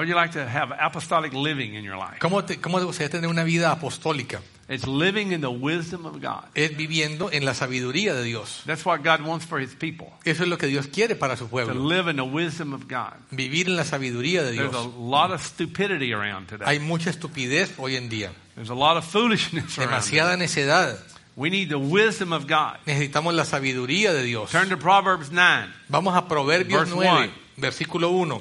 would you like to have apostolic living in your life? ¿Cómo te gustaría tener una vida apostólica? It's living in the wisdom of God. Es viviendo en la sabiduría de Dios. That's what God wants for His people. Eso es lo que Dios quiere para su To pueblo. live in the wisdom of God. Vivir en la sabiduría de There's a Dios. lot of stupidity around today. Hay mucha estupidez hoy en día. There's a lot of foolishness around. Demasiada necedad. We need the wisdom of God. Necesitamos la sabiduría de Dios. Turn to Proverbs 9. Vamos a Proverbios Verse 9, 1. versículo 1.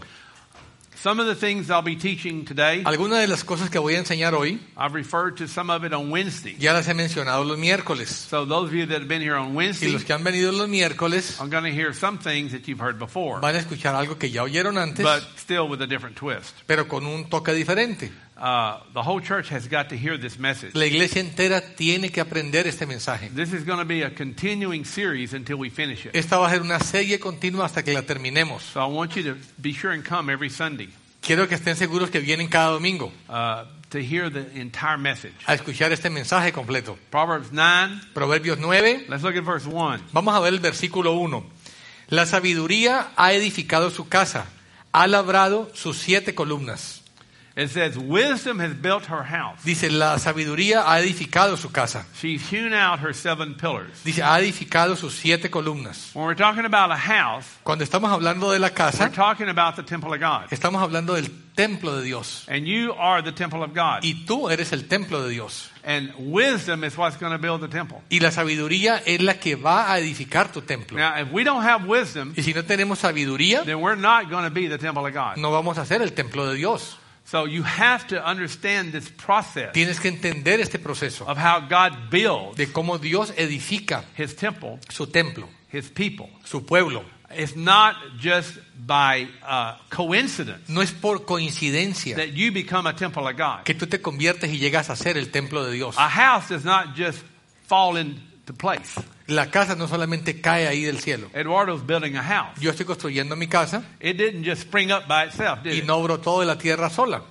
Some of the things I'll be teaching today, Algunas de las cosas que voy a enseñar hoy, I've referred to some of it on Wednesday. ya las he mencionado los miércoles. So those of you that have been here on Y Wednesday, los que han venido los miércoles I'm going to hear some things that you've heard before, van a escuchar algo que ya oyeron antes, but still with a different twist. pero con un toque diferente. The whole church has got to hear this message. La iglesia entera tiene que aprender este mensaje. This is going to be a continuing series until we finish it. Esta va a ser una serie continua hasta que la terminemos. So I want you to be sure and come every Sunday Quiero que estén seguros que vienen cada domingo to hear the entire message. a escuchar este mensaje completo. Proverbs 9, Proverbios 9, let's look at verse 1. vamos a ver el versículo 1. La sabiduría ha edificado su casa, ha labrado sus 7 columnas. It says, wisdom has built her house. Dice, la sabiduría ha edificado su casa. She's hewn out her 7 pillars. Dice, ha edificado sus 7 columnas. When we're talking about a house, Cuando estamos hablando de la we're casa, talking about the temple of God. estamos hablando del templo de Dios. And you are the temple of God. Y tú eres el templo de Dios. And wisdom is what's going to build the temple. Y la sabiduría es la que va a edificar tu templo. Now, if we don't have wisdom, Y si no tenemos sabiduría, then we're not going to be the temple of God. no vamos a ser el templo de Dios. So you have to understand this process Tienes que entender este proceso of how God builds de cómo Dios edifica His temple, su templo, His people. su pueblo. It's not just by coincidence No es por coincidencia that you become a temple of God. que tú te conviertes y llegas a ser el templo de Dios. A house does not just fall into place. La casa no solamente cae ahí del cielo. Eduardo's building a house. Yo estoy construyendo mi casa It didn't just spring up by itself, did y it? no brotó de la tierra sola.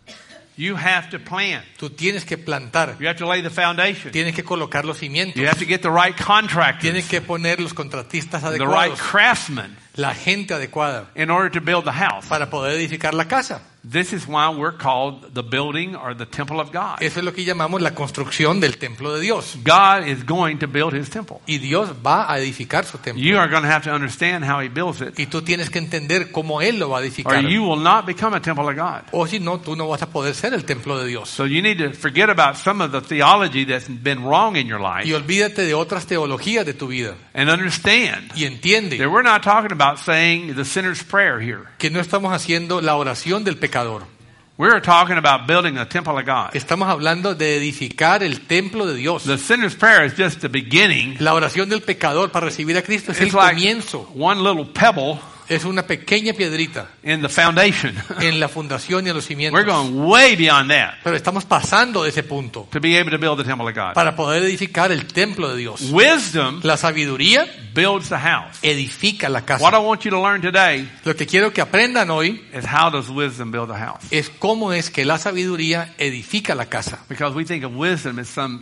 You have to plant. Tú tienes que plantar, You have to lay the foundation. tienes que colocar los cimientos, You have to get the right contractors, tienes que poner los contratistas the right adecuados, craftsmen la gente adecuada in order to build the house. para poder edificar la casa. This is why we're called the building or the temple of God. Eso es lo que llamamos la construcción del templo de Dios. God is going to build His temple. Y Dios va a edificar su templo. You are going to have to understand how He builds it, Y tú tienes que entender cómo Él lo va a or edificar. you will not become a temple of God. O si no, tú no vas a poder ser el templo de Dios. So you need to forget about some of the theology that's been wrong in your life Y olvídate de otras teologías de tu vida. and understand Y entiende that we're not talking about saying the sinner's prayer here. que no estamos haciendo la oración del pecador. We're talking about building a temple of God. Estamos hablando de edificar el templo de Dios. The sinner's prayer is just the beginning. La oración del pecador para recibir a Cristo es el It's like comienzo. one little pebble Es una pequeña piedrita in the foundation. en la fundación y en los cimientos. We're going way beyond that Pero estamos pasando de ese punto to be able to build the temple of God. para poder edificar el templo de Dios. Wisdom La sabiduría builds the house. edifica la What casa. I want you to learn today Lo que quiero que aprendan hoy is how does wisdom build a house? es cómo es que la sabiduría edifica la casa. Because we think of wisdom as some,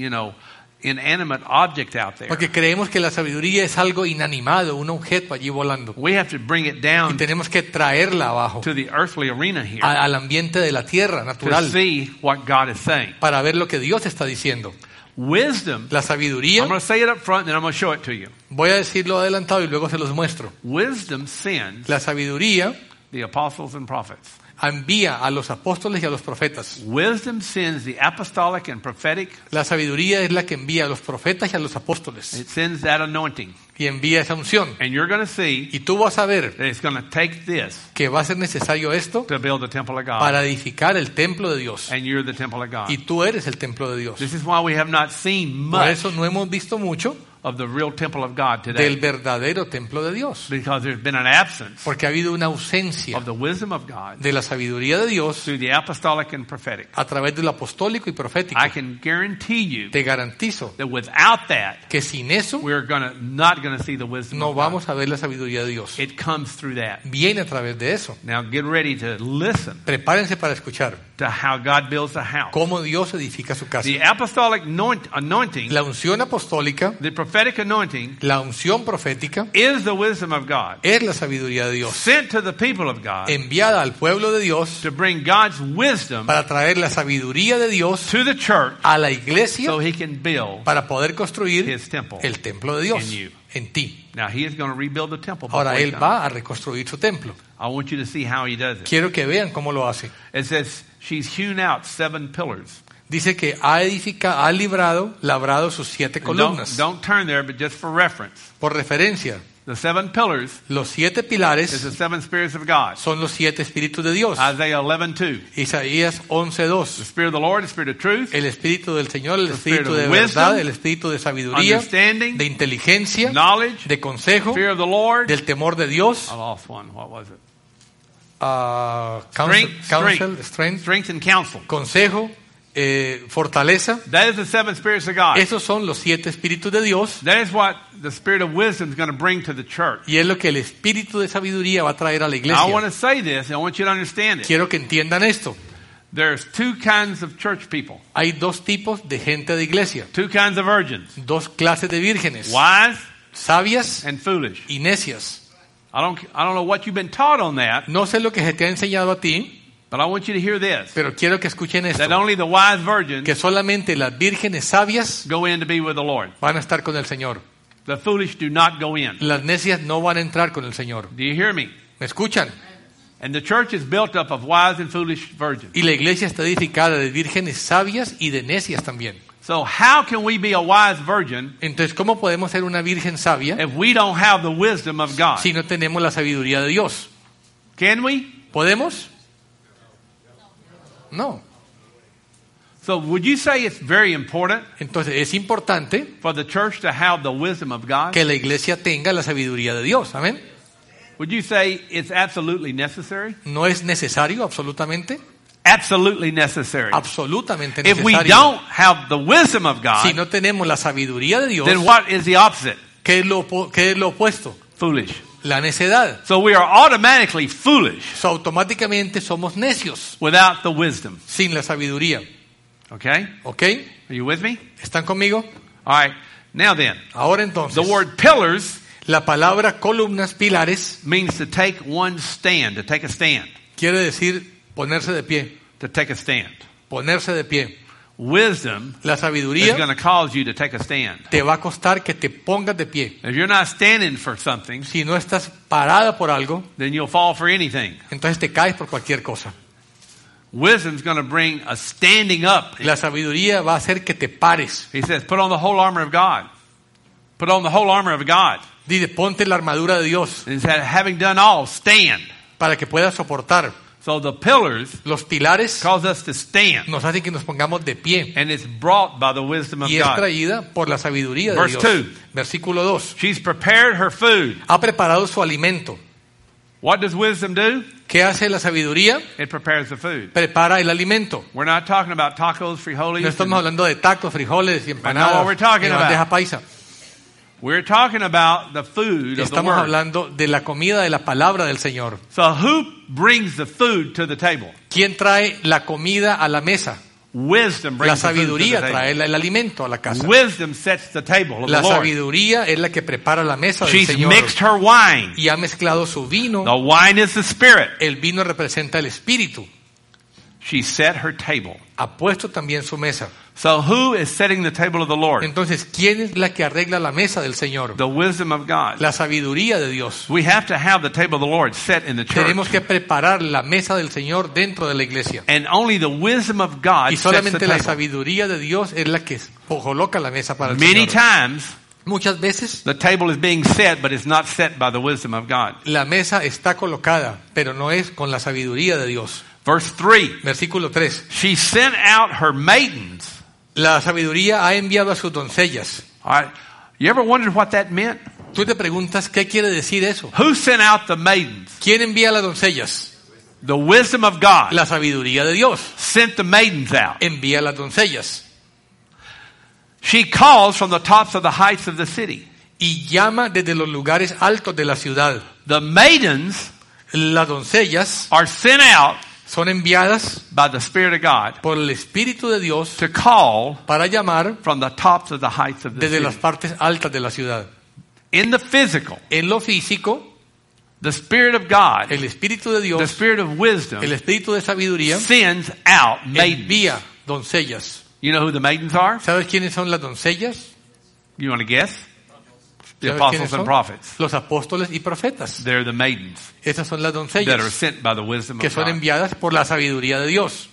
inanimate object out there. Porque creemos que la sabiduría es algo inanimado, un objeto allí volando. We have to bring it Y down tenemos que traerla abajo, to the earthly arena here al ambiente de la tierra to natural, see what God is saying. para ver lo que Dios está diciendo. Wisdom, La I'm sabiduría, going to say it up front and then I'm going to show it to you. voy a decirlo adelantado y luego se los muestro. Wisdom sends La sabiduría the apostles and prophets. envía a los apóstoles y a los profetas. Wisdom sends the apostolic and prophetic. La sabiduría es la que envía a los profetas y a los apóstoles. It sends that anointing. Y envía esa unción. And you're going to see Y tú vas a ver that it's going to take this que va a ser necesario esto to build the temple of God. para edificar el templo de Dios. And you're the temple of God. Y tú eres el templo de Dios. This is why we have not seen Por much eso no hemos visto mucho of the real temple of God del today. verdadero templo de Dios. Because there's been an absence Porque ha habido una ausencia of the wisdom of God de la sabiduría de Dios through the apostolic and prophetic. a través de lo apostólico y profético. I can guarantee you Te garantizo that without that, que sin eso we're not going to see the wisdom no of God. vamos a ver la sabiduría de Dios. It comes through that. Viene a través de eso. Now get ready to listen Prepárense para escuchar to how God builds a house. cómo Dios edifica su casa. The apostolic anointing, La unción apostólica, the prophetic prophetic anointing La unción profética is the wisdom of God, es la sabiduría de Dios, sent to the people of God enviada al pueblo de Dios to bring God's wisdom para traer la sabiduría de Dios to the church a la iglesia so he can build para poder construir his temple. el templo de Dios in you. en ti. Now he is going to rebuild the temple. Ahora before he Él comes. va a reconstruir su templo. I want you to see how he does it. Quiero que vean cómo lo hace. It says she's hewn out 7 pillars. Dice que ha labrado sus 7 And columnas. Don't turn there, but just for reference. Por referencia, The 7 pillars los 7 is pilares the 7 spirits of God. son los 7 espíritus de Dios. Isaiah 11:2. Isaías The 11:2. Spirit of the Lord, the Spirit of truth, El espíritu del Señor, el The spirit espíritu of de wisdom, verdad, el espíritu de sabiduría, understanding, de inteligencia, knowledge, de consejo, fear of the Lord. del temor de Dios, I lost one. What was it? strength, Strength and counsel. consejo, fortaleza. That is the 7 spirits of God. Esos son los 7 espíritus de Dios That is what the spirit of wisdom is going to bring to the church. y es lo que el espíritu de sabiduría va a traer a la Now, I want iglesia. to say this, and I want you to understand it. Quiero que entiendan esto. There's 2 kinds of church people, Hay 2 tipos de gente de iglesia, 2 kinds of virgins, 2 clases de vírgenes, wise sabias and foolish. y necias. I don't know what you've been taught on that, No sé lo que se te ha enseñado a ti, but I want you to hear this. pero quiero que escuchen That esto, only the wise virgins que solamente las vírgenes sabias go in to be with the Lord. van a estar con el Señor. The foolish do not go in. Las necias no van a entrar con el Señor. Do you hear me? ¿Me escuchan? And the church is built up of wise and foolish virgins. Y la iglesia está edificada de vírgenes sabias y de necias también. So how can we be a wise virgin Entonces, ¿cómo podemos ser una virgen sabia if we don't have the wisdom of God? si no tenemos la sabiduría de Dios? Can we? ¿Podemos? No. So would you say it's very important Entonces, es importante for the church to have the wisdom of God? que la iglesia tenga la sabiduría de Dios. Amén. Would you say it's absolutely necessary? ¿No es necesario absolutamente? Absolutely necessary. Absolutamente If we necesario. don't have the wisdom of Si God, no tenemos la sabiduría de Dios, then what is the opposite? ¿qué es lo opuesto? Foolish. La necedad. So we are automatically foolish So, automáticamente somos necios without the wisdom. sin la sabiduría. Okay? ¿Ok? Are you with me? ¿Están conmigo? All right. Now then, Ahora entonces, the word pillars la palabra columnas, pilares, means to take one stand, to take a stand, quiere decir ponerse de pie. to take a stand. Ponerse de pie. Wisdom La is sabiduría going to cause you to take a stand. te va a costar que te pongas de pie. If you're not standing for something, Si no estás parada por algo, then you'll fall for anything. entonces te caes por cualquier cosa. Wisdom's going to bring a standing up. La sabiduría va a hacer que te pares. He says, put on the whole armor of God. Put on the whole armor of God. Dice, ponte la armadura de Dios And he said, having done all, stand. para que puedas soportar. So the pillars Los pilares cause us to stand. nos hacen que nos pongamos de pie. And it's brought by the wisdom of Y es God. traída por la sabiduría de Verse Dios. 2. Versículo 2. She's prepared her food. Ha preparado su alimento. What does wisdom do? ¿Qué hace la sabiduría? It prepares the food. Prepara el alimento. We're not talking about tacos, frijoles. No estamos hablando de tacos, frijoles y I know empanadas what we're talking y bandeja about. paisa. We're talking about the food of the Estamos word. hablando de la comida de la palabra del Señor. So who brings the food to the table? ¿Quién trae la comida a la mesa? Wisdom La brings the food to the sabiduría table. trae el alimento a la casa. Wisdom sets the table of the La Lord. sabiduría es la que prepara la mesa del She's Señor. mixed her wine. Y ha mezclado su vino. The wine is the spirit. El vino representa el espíritu. She set her table. Ha puesto también su mesa. So who is setting the table of the Lord? Entonces, ¿quién es la que arregla la mesa del Señor? The wisdom of God. La sabiduría de Dios. We have to have the table of the Lord set in the church. Tenemos que preparar la mesa del Señor dentro de la iglesia. And only the wisdom of God Y sets the solamente la table. sabiduría de Dios es la que coloca la mesa para el Many Señor. times Muchas veces the table is being set, but it's not set by the wisdom of God. la mesa está colocada, pero no es con la sabiduría de Dios. Verse 3. Versículo 3. She sent out her maidens. La sabiduría ha enviado a sus doncellas. All right. You ever wondered what that meant? Tú te preguntas, ¿qué quiere decir eso? Who sent out the maidens? ¿Quién envía a las doncellas? The wisdom of God La sabiduría de Dios sent the maidens out. envía a las doncellas. She calls from the tops of the heights of the city. Y llama desde los lugares altos de la ciudad. The maidens Las doncellas are sent out son enviadas by the Spirit of God por el Espíritu de Dios to call para llamar from the tops of the heights of the desde city. las partes altas de la ciudad. In the physical, En lo físico, the Spirit of God, el Espíritu de the Dios, Spirit of wisdom, el Espíritu de sabiduría, sends out maidens. envía doncellas. You know who the maidens are? ¿Sabes quiénes son las doncellas? You want to guess? The ¿Sabes quiénes apostles and son? prophets. Los apóstoles y profetas. They're the maidens Esas son las that are doncellas sent by the wisdom que of son God. enviadas por la sabiduría de Dios.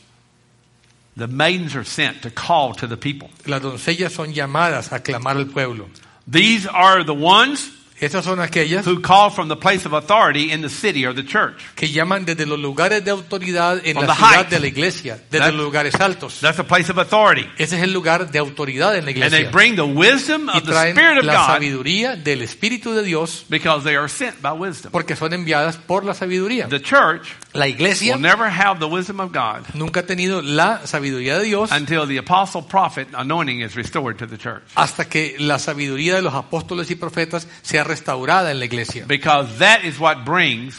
The maidens are sent to call to the people. Las doncellas son llamadas a clamar al pueblo. These are the ones Esas son aquellas who call from the place of authority in the city or the church. que llaman desde los lugares de autoridad en From la the ciudad height. de la iglesia, desde That's- los lugares altos. That's a place of authority. Ese es el lugar de autoridad en la And they iglesia. bring the wisdom Y of the traen Spirit of la God sabiduría del Espíritu de Dios because they are sent by wisdom. porque son enviadas por la sabiduría. The church La iglesia will never have the wisdom of God nunca ha tenido la sabiduría de Dios until the apostle prophet anointing is restored to the church. hasta que la sabiduría de los apóstoles y profetas sea restaurada en la iglesia. Because that is what brings,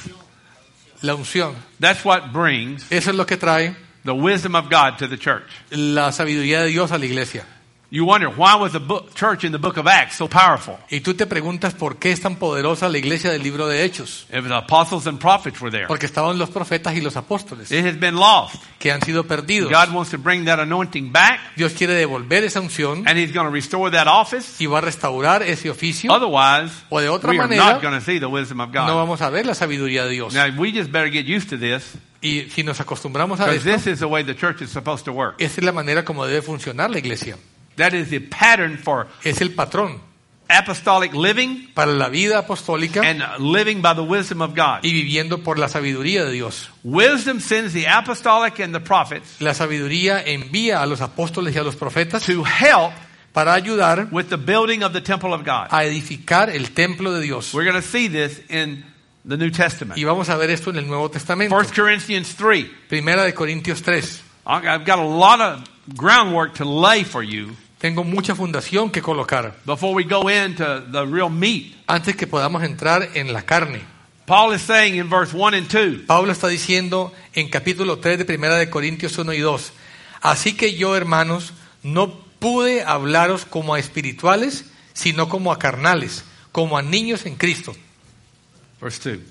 La unción. that's what brings Eso es lo que trae the wisdom of God to the church. la sabiduría de Dios a la iglesia. You wonder, why was the church in the book of Acts so powerful? Y tú te preguntas por qué es tan poderosa la iglesia del libro de Hechos. If the apostles and prophets were there. Porque estaban los profetas y los apóstoles It has been lost. que han sido perdidos. God wants to bring that anointing back, Dios quiere devolver esa unción and He's going to restore that office. y va a restaurar ese oficio. Otherwise, O de otra we are manera, not going to see the wisdom of No God. vamos a ver la sabiduría de Dios. Now, we just better get used to this, Y si nos acostumbramos a because esto, this is the way the church is supposed to work. esa es la manera como debe funcionar la iglesia. That is the pattern for Es el patrón apostolic living para la vida apostólica and living by the wisdom of God. y viviendo por la sabiduría de Dios. Wisdom sends the apostolic and the prophets La sabiduría envía a los apóstoles y a los profetas to help para ayudar with the building of the temple of God. a edificar el templo de Dios. We're going to see this in the New Testament. Y vamos a ver esto en el Nuevo Testamento. 1 Corinthians 3. Primera de Corintios 3. I've got a lot of groundwork to lay for you Tengo mucha fundación que colocar before we go into the real meat. antes que podamos entrar en la carne. Paul is saying in verse 1 and 2, Pablo está diciendo en capítulo 3 de Primera de Corintios 1 y 2. Así que yo, hermanos, no pude hablaros como a espirituales, sino como a carnales, como a niños en Cristo. verse 2.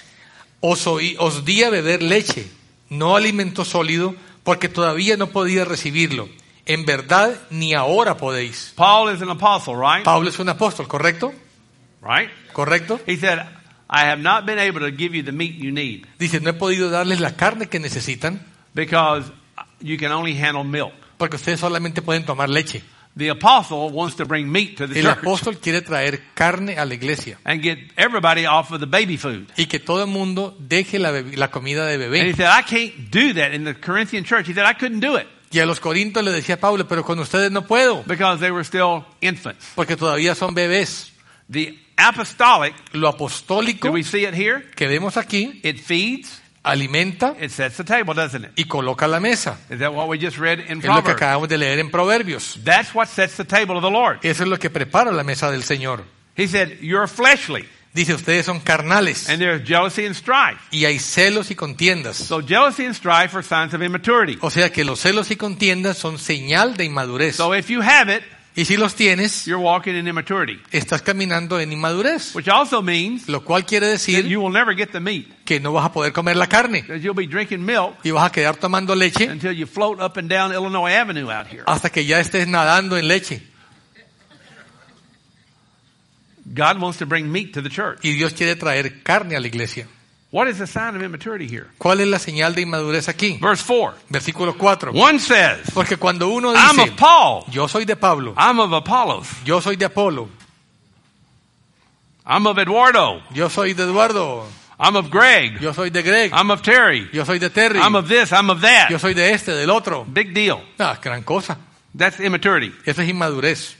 Os di a beber leche, no alimento sólido, porque todavía no podía recibirlo. En verdad, ni ahora podéis. Paul is an apostle, right? Pablo es un apóstol, ¿correcto? Right? ¿Correcto? He said, I have not been able to give you the meat you need Dice, no he podido darles la carne que necesitan, because you can only handle milk. porque ustedes solamente pueden tomar leche. The apostle wants to bring meat to the El church apóstol quiere traer carne a la iglesia and get everybody off of the baby food. y que todo el mundo deje la comida de And he bebé. said, I can't do that in the Corinthian church. He said, I couldn't do it Y a los corintios le decía Pablo, pero con ustedes no puedo, because they were still infants. porque todavía son bebés. The apostolic, Lo apostólico do we see it here? que vemos aquí It feeds, alimenta it sets the table, doesn't it? y coloca la mesa. Is that what we just read in Es lo que Proverbs? acabamos de leer en Proverbios. That's what sets the table of the Lord. Eso es lo que prepara la mesa del Señor. He said, you're fleshly, Dice, ustedes son carnales and there's jealousy and strife. y hay celos y contiendas. So jealousy and strife are signs of immaturity. O sea que los celos y contiendas son señal de inmadurez. So if you have it, Y si los tienes, you're walking in immaturity, estás caminando en inmadurez. which also means Lo cual quiere that decir you will never get the meat, que no vas a poder comer la carne that you'll be drinking milk y vas a quedar tomando leche until you float up and down Illinois Avenue out here. hasta que ya estés nadando en leche. God wants to bring meat to the church. Y Dios quiere traer carne a la iglesia. What is the sign of immaturity here? ¿Cuál es la señal de inmadurez aquí? Verse 4. Versículo 4. One says, Porque cuando uno I'm dice, of Paul, yo soy de Pablo, I'm of Apollos, yo soy de Apolo, I'm of Eduardo, yo soy de Eduardo, I'm of Greg, yo soy de Greg, I'm of Terry, yo soy de Terry, I'm of this, I'm of that. yo soy de este, del otro. Big deal. Ah, gran cosa. That's immaturity. Eso es inmadurez.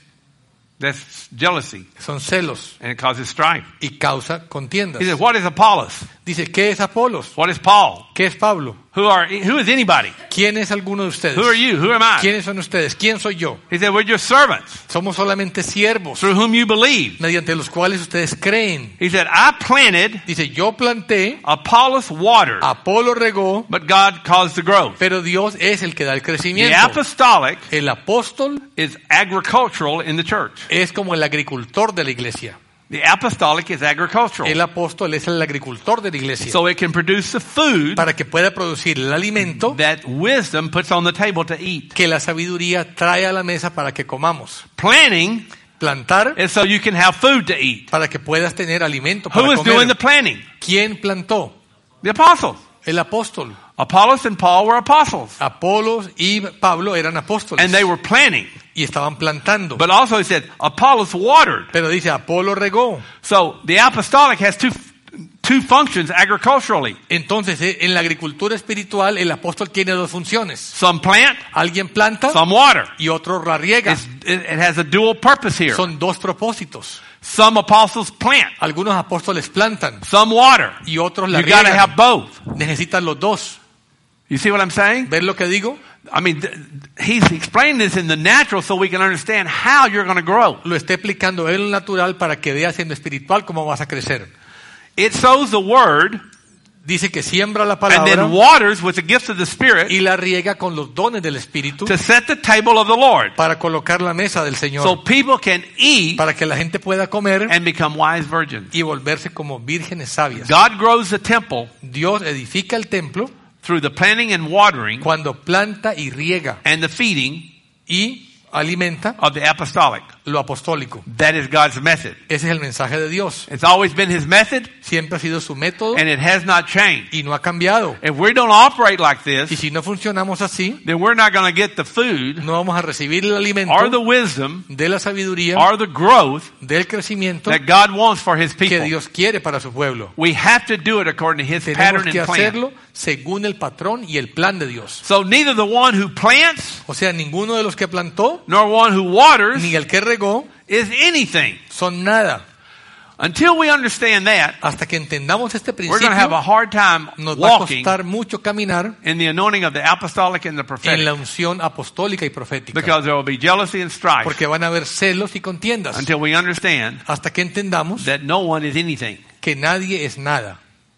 That's jealousy, Son celos and it causes strife. y causa contiendas. He said, what is Apollos? Dice, ¿qué es Apolos? What is Paul? ¿Qué es Pablo? Who is anybody? ¿Quién es alguno de ustedes? Who are you? Who am I? ¿Quiénes son ustedes? ¿Quién soy yo? He said, we're your servants, Somos solamente siervos, through whom you believe. mediante los cuales ustedes creen. He said, I planted, Dice, yo planté, Apollos watered, Apolo regó, but God caused the growth. pero Dios es el que da el The crecimiento. apostolic El apóstol is agricultural in the church. es como el agricultor de la iglesia. The apostolic is agricultural. El apóstol es el agricultor de la iglesia. So it can produce the food Para que pueda producir el alimento that wisdom puts on the table to eat. que la sabiduría trae a la mesa para que comamos. Planting Plantar is so you can have food to eat. para que puedas tener alimento Who para is doing the comer. planting? ¿Quién plantó? The apostles. El apóstol. Apollos and Paul were apostles. Apolos y Pablo eran apóstoles And they were planting. y estaban plantando. But also he said, Apollos watered. Pero dice, Apolo regó. So the apostolic has two functions agriculturally. Entonces, en la agricultura espiritual, el apóstol tiene dos funciones. Some plant, Alguien planta some water. y otro la riega. It has a dual purpose here. Son dos propósitos. Some apostles plant, Algunos apóstoles plantan some water. y otros la You got to riegan. have both. Necesitan los dos. You see what I'm saying? ¿Ves lo que digo? I mean, he's explaining this in the natural so we can understand how you're going to grow. Lo está explicando en lo natural para que veas en lo espiritual cómo vas a crecer. It sows the word Dice que siembra la and palabra then waters with the gifts of the Spirit y la riega con los dones del Espíritu to set the table of the Lord para colocar la mesa del Señor, so people can eat para que la gente pueda comer and become wise virgins. y volverse como vírgenes sabias. God grows the temple Dios edifica el templo through the planting and watering cuando planta y riega and the feeding y alimenta of the apostolic. lo apostólico. That is God's method. Ese es el mensaje de Dios. It's always been His method, Siempre ha sido su método and it has not changed. y no ha cambiado. If we don't operate like Y this, si no funcionamos así, then we're not going to get the food no vamos a recibir el alimento or the wisdom de la sabiduría, or the growth del crecimiento that God wants for His que people. Dios quiere para su pueblo. We have to do it according to His Tenemos pattern que and plan. hacerlo según el patrón y el plan de Dios. So neither the one who plants O sea, ninguno de los que plantó nor one who waters ni el que regó is anything. son nada. Until we understand that, Hasta que entendamos este we're going to have a principio, hard time nos va a walking costar mucho caminar in the anointing of the apostolic and the en prophetic la unción apostólica y profética. because there will be jealousy and strife Porque van a haber celos y contiendas. until we understand Hasta que entendamos that no one is anything. que nadie es nada.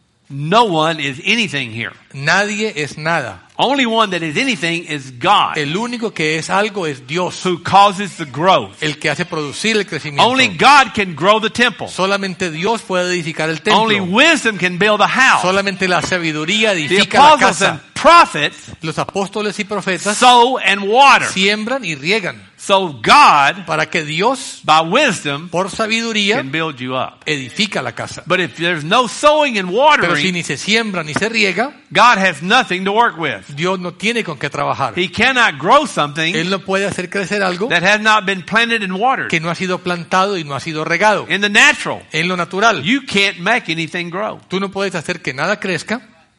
No one is anything here. Nadie es nada. Only one that is anything is God, El único que es algo es Dios, who causes the growth. el que hace producir el crecimiento. Only God can grow the temple. Solamente Dios puede edificar el Only templo. wisdom can build a house. Solamente la sabiduría The edifica la apostles and casa. prophets Los apóstoles y profetas sow and water. siembran y riegan So God, para que Dios, by wisdom, por sabiduría, can build you up. edifica la casa. But if there's no sowing and Pero si watering, ni se siembra ni se riega, God has nothing to work with. Dios no tiene con qué trabajar. He cannot grow something Él no puede hacer crecer algo that has not been planted and watered. que no ha sido plantado y no ha sido regado. In the natural, En lo natural, you can't make anything grow. tú no puedes hacer que nada crezca.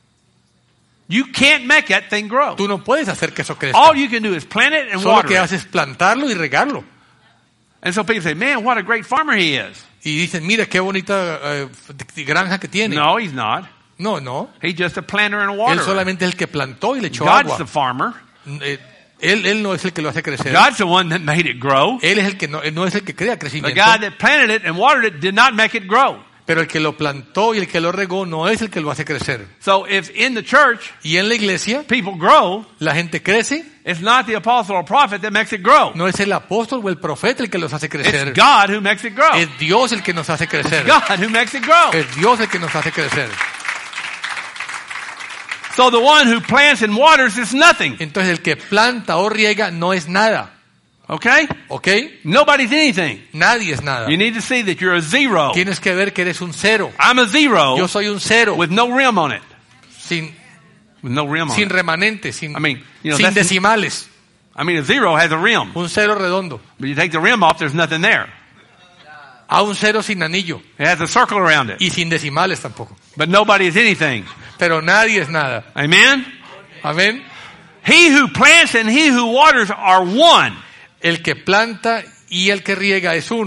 You can't make that thing grow. Tú no puedes hacer que eso crezca. All you can do is plant it and Solo water que it. haces es plantarlo y regarlo. And so people say, man, what a great farmer he is. Y dicen, mira qué bonita granja que tiene. No, he's not. No. He's just a planter and a Él waterer. solamente es el que plantó y le echó God's agua. the farmer. Él no es el que lo hace crecer. God's the one that made it grow. Él es el que no es el que crea The crecimiento. God that planted it and watered it did not make it grow. Pero el que lo plantó y el que lo regó no es el que lo hace crecer. So if in the church Y en la iglesia people grow, la gente crece, it's not the apostle or prophet that makes it grow. no es el apóstol o el profeta el que los hace It's crecer. God who makes it grow. Es Dios el que nos hace crecer. God who makes it grow. Es Dios el que nos hace crecer. So the one who plants and waters is nothing. Entonces el que planta o riega no es nada. Okay? ¿Ok? Nobody's anything. Nadie es nada. You need to see that you're a zero. Tienes que ver que eres un cero. I'm a zero Yo soy un cero. with no rim on it. Sin With no rim on sin it. remanente, sin I mean, you know, sin that's- decimales. I mean, a zero has a rim. Un cero redondo. But you take the rim off, there's nothing there. A un cero sin anillo. It has a circle around it. Y sin decimales tampoco. But nobody is anything. Pero nadie es nada. Amen? Amén. He who plants and he who waters are one. El que planta y el que riega es uno.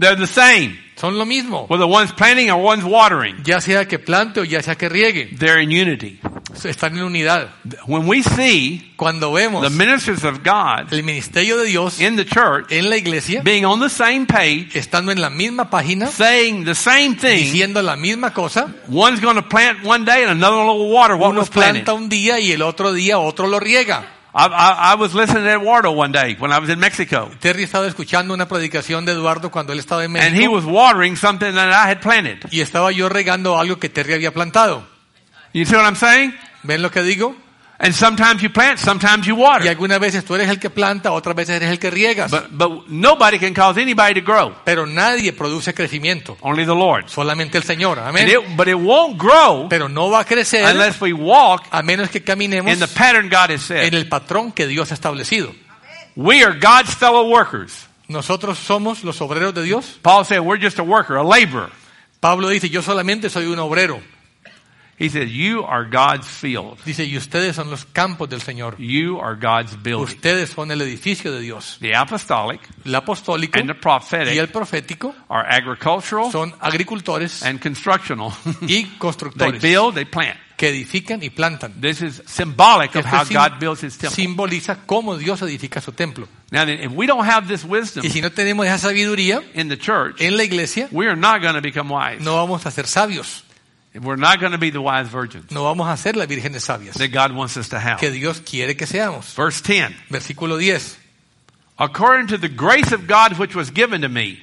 They're the same. Son lo mismo. Whether one's planting or one's watering, Ya sea que plante o ya sea que riegue. they're in unity. Están en unidad. When we see Cuando vemos the ministers of God el ministerio de Dios in the church en la iglesia, being on the same page, estando en la misma página, saying the same thing, diciendo la misma cosa, one's going to plant one day and another will water what uno was planted. planta un día y el otro día otro lo riega. I was listening to Eduardo one day when I was in Mexico, Terry estaba escuchando una predicación de Eduardo cuando él estaba en and he México was watering something that I had planted. y estaba yo regando algo que Terry había plantado. You see what I'm saying? ¿Ven lo que digo? And sometimes you plant, sometimes you Y water. algunas veces tú eres el que planta, otras veces eres el que riegas. But nobody can cause anybody to grow. Pero nadie produce crecimiento, Only the Lord. solamente el Señor. And Amén. but it won't grow Pero no va a crecer unless we walk a menos que caminemos in the pattern God has en set. el patrón que Dios ha establecido. We are God's fellow workers. Nosotros somos los obreros de Dios. Paul said we're just a worker, a laborer. Pablo dice, yo solamente soy un obrero. He said, you are God's field. Dice, y ustedes son los campos del Señor. You are God's building. Ustedes son el edificio de Dios. The apostolic El apostólico and the y prophetic el profético are agricultural son agricultores and constructional. y They constructores build, they plant. que edifican y plantan. This is symbolic of Esto how God builds his temple. simboliza cómo Dios edifica su templo. Now, if we don't have this wisdom Y si no tenemos esa sabiduría in the church, en la iglesia, we are not going to become wise. no vamos a ser sabios. We're not going to be the wise virgins No vamos a ser las vírgenes sabias that God wants us to have. que Dios quiere que seamos. Verse 10. Versículo 10. According to the grace of God which was given to me.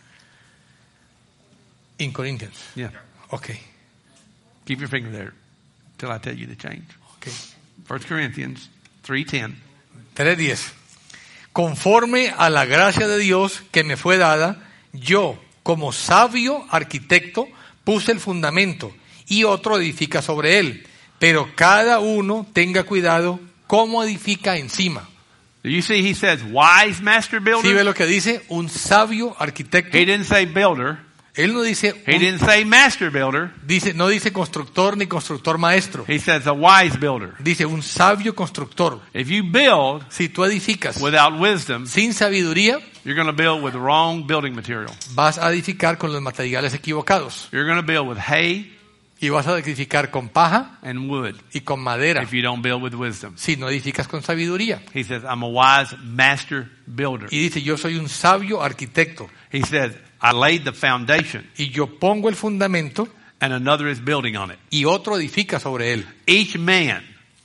In Corinthians. Yeah. Ok. Keep your finger there till I tell you to change. Ok. 1 Corinthians 3:10. 3:10. Conforme a la gracia de Dios que me fue dada, yo, como sabio arquitecto, puse el fundamento y otro edifica sobre él. Pero cada uno tenga cuidado cómo edifica encima. Do you see he says wise master ¿Sí ve builder? lo que dice? Un sabio arquitecto. He didn't say builder. Él no dice, He didn't say master builder. no dice constructor ni constructor maestro. He says a wise builder. Dice un sabio constructor. If you build Si tú edificas without wisdom, sin sabiduría, you're going to build with the wrong building material. vas a edificar con los materiales equivocados. You're going to build with hay Y vas a edificar con paja and wood y con madera. if you don't build with wisdom. Si no edificas con sabiduría. He says, I'm a wise master builder. Y dice, yo soy un sabio arquitecto. He says, I laid the foundation Y yo pongo el fundamento and another is building on it. y otro edifica sobre él. Each man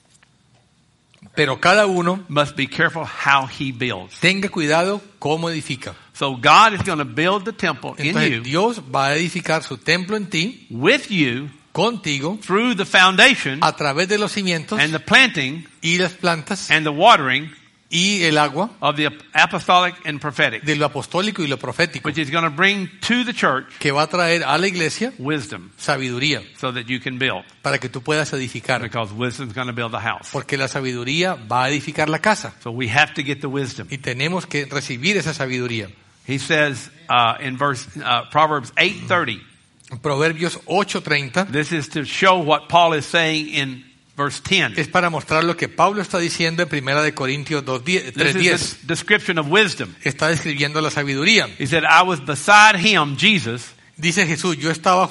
Pero cada uno must be careful how he builds. tenga cuidado cómo edifica. So God is going to build the temple in Entonces you, Dios va a edificar su templo en ti, with you, contigo, through the foundation a través de los cimientos and the planting y las plantas and the watering y el agua of the apostolic and prophetic, de lo apostólico y lo profético, which is going to bring to the church que va a traer a la iglesia wisdom sabiduría so that you can build. para que tú puedas edificar. Because wisdom is going to build the house. Porque la sabiduría va a edificar la casa So we have to get the wisdom. y tenemos que recibir esa sabiduría. He says in Proverbs 8:30, Proverbios 8:30 this is to show what Paul is saying in verse 10. es para mostrar lo que Pablo está diciendo en 1 de Corintios 3:10. This is the description of wisdom. Está describiendo la sabiduría. He said, I was beside him, Jesus, Dice Jesús, yo estaba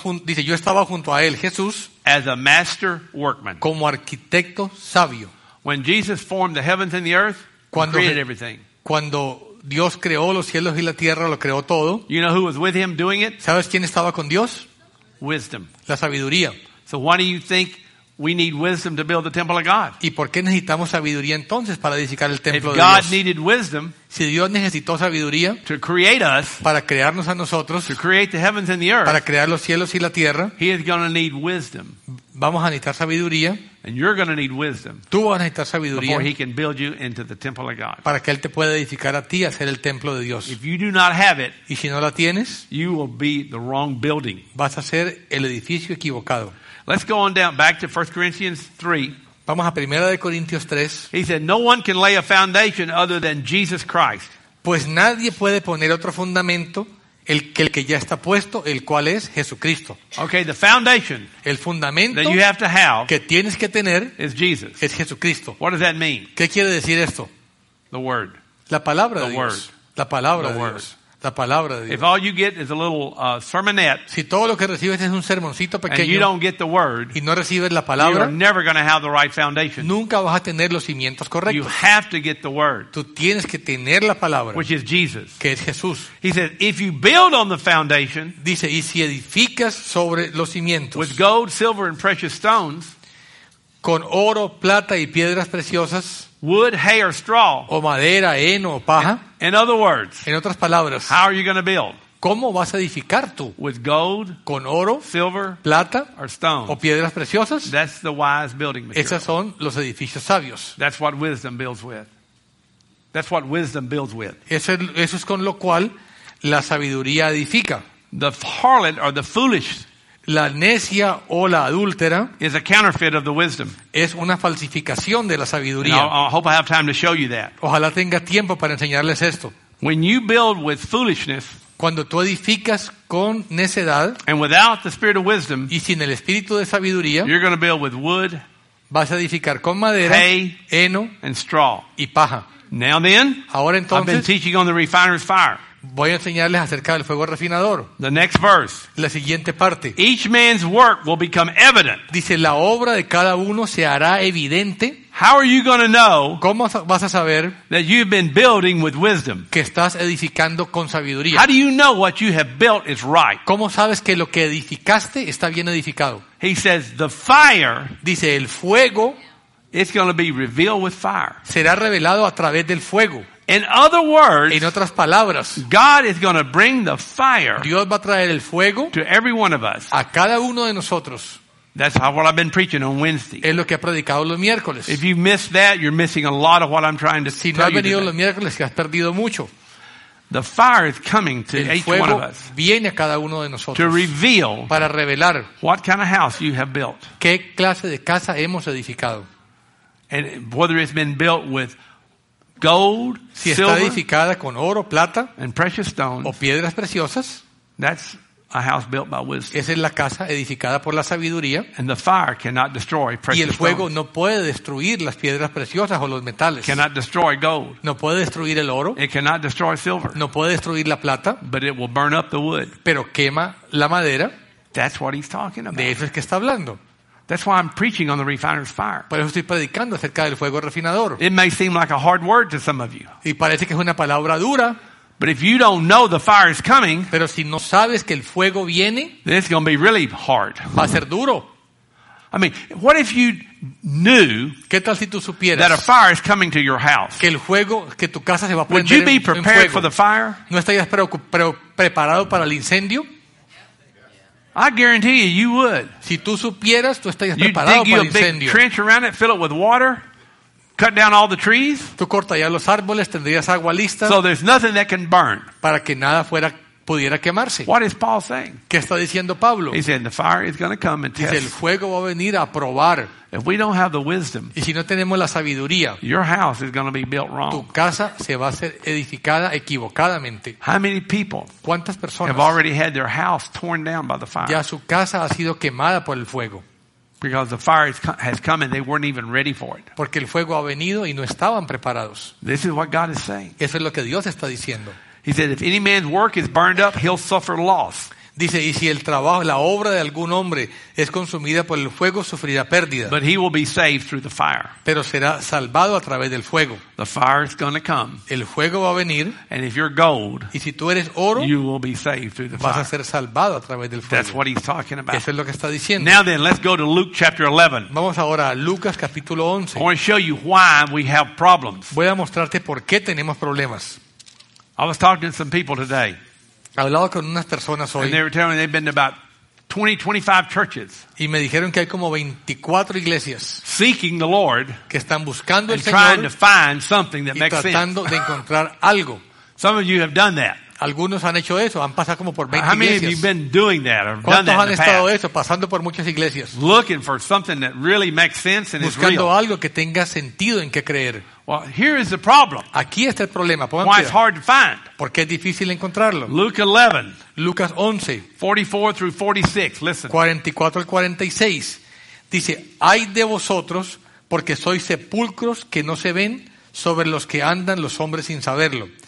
junto a él, Jesús, as a master workman. como arquitecto sabio. When Jesus formed the heavens and the earth, he Cuando- created everything. Cuando Dios creó los cielos y la tierra, lo creó todo. You know who was with him doing it? ¿Sabes quién estaba con Dios? Wisdom. La sabiduría. So why do you think we need wisdom to build the temple of God? ¿Y por qué necesitamos sabiduría entonces para edificar el If templo de God Dios? needed wisdom Si Dios necesitó sabiduría to create us, para crearnos a nosotros, to create the heavens and the earth, para crear los cielos y la tierra, he is going to need wisdom. vamos a necesitar sabiduría. And you're going to need wisdom Tú vas a necesitar sabiduría before he can build you into the temple of God. para que Él te pueda edificar a ti, a ser el templo de Dios. If you do not have it, Y si no la tienes, you will be the wrong building. vas a ser el edificio equivocado. Let's go on down back to 1 Corinthians 3. Vamos a 1 de Corintios 3. He said, no one can lay a foundation other than Jesus Christ. Pues nadie puede poner otro fundamento el que ya está puesto, el cual es Jesucristo. Okay, the foundation El fundamento that you have to have que tienes que tener is Jesus. es Jesucristo. What does that mean? ¿Qué quiere decir esto? The Word. La palabra de The Dios. word. La palabra The de word. Dios. la palabra de Dios. If all you get is a little sermonette Si todo lo que recibes es un sermoncito and you pequeño don't get the word, y no recibes la you're palabra, never going to have the right foundation. nunca vas a tener los cimientos You correctos. have to get the word, Tú tienes que tener la palabra, which is Jesus. que es Jesús. He says, if you build on the foundation Dice, y si edificas sobre los cimientos with gold, silver, and precious stones, con oro, plata y piedras preciosas, wood, hay, or straw. o madera, heno o paja, In other words, en otras palabras, how are you going to build? ¿cómo vas a edificar tú? With gold, ¿Con oro, silver, plata or o stone? piedras preciosas? That's the wise building material. Esos son los edificios sabios. That's what wisdom builds with. That's what wisdom builds with. Eso es con lo cual la sabiduría edifica. The harlot or the foolish La necia o la adúltera is a counterfeit of the wisdom. es una falsificación de la And sabiduría. I hope I have time to show you that. Ojalá tenga tiempo para enseñarles esto. When you build with foolishness Cuando tú edificas con necedad and without the spirit of wisdom, y sin el espíritu de sabiduría, you're going to build with wood, vas a edificar con madera, hay, heno and straw. y paja. Now then, Ahora I've been entonces teaching on the refiner's fire. voy a enseñarles acerca del fuego refinador. The next verse. La siguiente parte. Each man's work will become evident. Dice, la obra de cada uno se hará evidente. How are you going to know ¿Cómo vas a saber that you've been building with wisdom? que estás edificando con How sabiduría? do you know what you have built is right? ¿Cómo sabes que lo que edificaste está bien edificado? He says the fire Dice, el fuego is going to be revealed with fire. será revelado a través del fuego. In other words, En otras palabras, God is going to bring the fire Dios va a traer el fuego to every one of us. a cada uno de nosotros. That's what I've been preaching on Wednesday. Es lo que ha predicado los miércoles. If you missed that, you're missing a lot of what I'm trying to Si no tell has you venido today. los miércoles, que has perdido mucho. The fire is coming to El each one of fuego us viene a cada uno de to nosotros reveal para revelar what kind of house you have built. qué clase de casa hemos edificado. And whether it's been built with gold, Si está silver, edificada con oro, plata and precious stones, o piedras preciosas, that's a house built by wisdom. esa es la casa edificada por la sabiduría. And the fire cannot destroy Y precious el fuego stones. no puede destruir las piedras preciosas o los metales. Cannot destroy gold. No puede destruir el oro, It cannot destroy silver. no puede destruir la plata, But it will burn up the wood. pero quema la madera. That's what he's talking about. De eso es que está hablando. That's why I'm preaching on the refiner's fire. Por eso estoy predicando acerca del fuego refinador. It may seem like a hard word to some of you. Y parece que es una palabra dura, But if you don't know the fire is coming, pero si no sabes que el fuego viene, then it's going to be really hard. va a ser duro. I mean, what if you knew ¿Qué tal si tú that a supieras fire is coming to your house? que el fuego, que tu casa se va a Would prender you be en prepared for fuego? the fire? ¿No estarías preparado para el incendio? I guarantee you, you would. Si tú supieras, tú estarías You preparado dig you para a el big incendio. trench around it, fill it with water, cut down all the trees, Tú cortarías los árboles, tendrías agua lista so there's nothing that can burn. para que nada pudiera quemarse. What is Paul saying? ¿Qué está diciendo Pablo? He said the fire is going to come and Dice, el test. fuego va a venir a probar. If we don't have the wisdom, Y si no tenemos la sabiduría, your house is going to be built tu wrong. casa se va a ser edificada equivocadamente. How many people ¿Cuántas personas have already had their house torn down by the fire? ya su casa ha sido quemada por el fuego? Because the fire has come and they weren't even ready for it. Porque el fuego ha venido y no estaban preparados. This is what God is saying. Eso es lo que Dios está diciendo. He said, if any man's work is burned up, he'll suffer loss. Dice, y si el trabajo, la obra de algún hombre es consumida por el fuego, sufrirá pérdida. But he will be saved through the fire. Pero será salvado a través del fuego. The fire is going to come. El fuego va a venir, And if you're gold, y si tú eres oro, you will be saved through the vas a fire. ser salvado a través del That's fuego. what he's talking about. Eso es lo que está diciendo. Now then, let's go to Luke chapter 11. Vamos ahora a Lucas capítulo I 11. want to show you why we have problems. Voy a mostrarte por qué tenemos problemas. I was talking to some people today, He hablado con unas personas and hoy they were telling me they've been to about 25 churches y me dijeron que hay como 24 iglesias seeking the Lord que están buscando el and trying to Señor find something that y makes sense. tratando de encontrar algo. Some of you have done that. Algunos han hecho eso, han pasado como por 20 How many of you iglesias. been doing that or done ¿Cuántos that han in the estado past? eso, pasando por muchas iglesias? Looking for something that really makes sense and is Buscando real. algo que tenga sentido en que creer. Well, here is the problem. Aquí está el problema. Pongan Why it's cuidado. hard to find. ¿Por qué es difícil encontrarlo? Luke 11, Lucas 11, 44 through 46. Listen. 44 al 46. Dice, ay de vosotros, porque sois sepulcros que no se ven, sobre los que andan los hombres sin saberlo.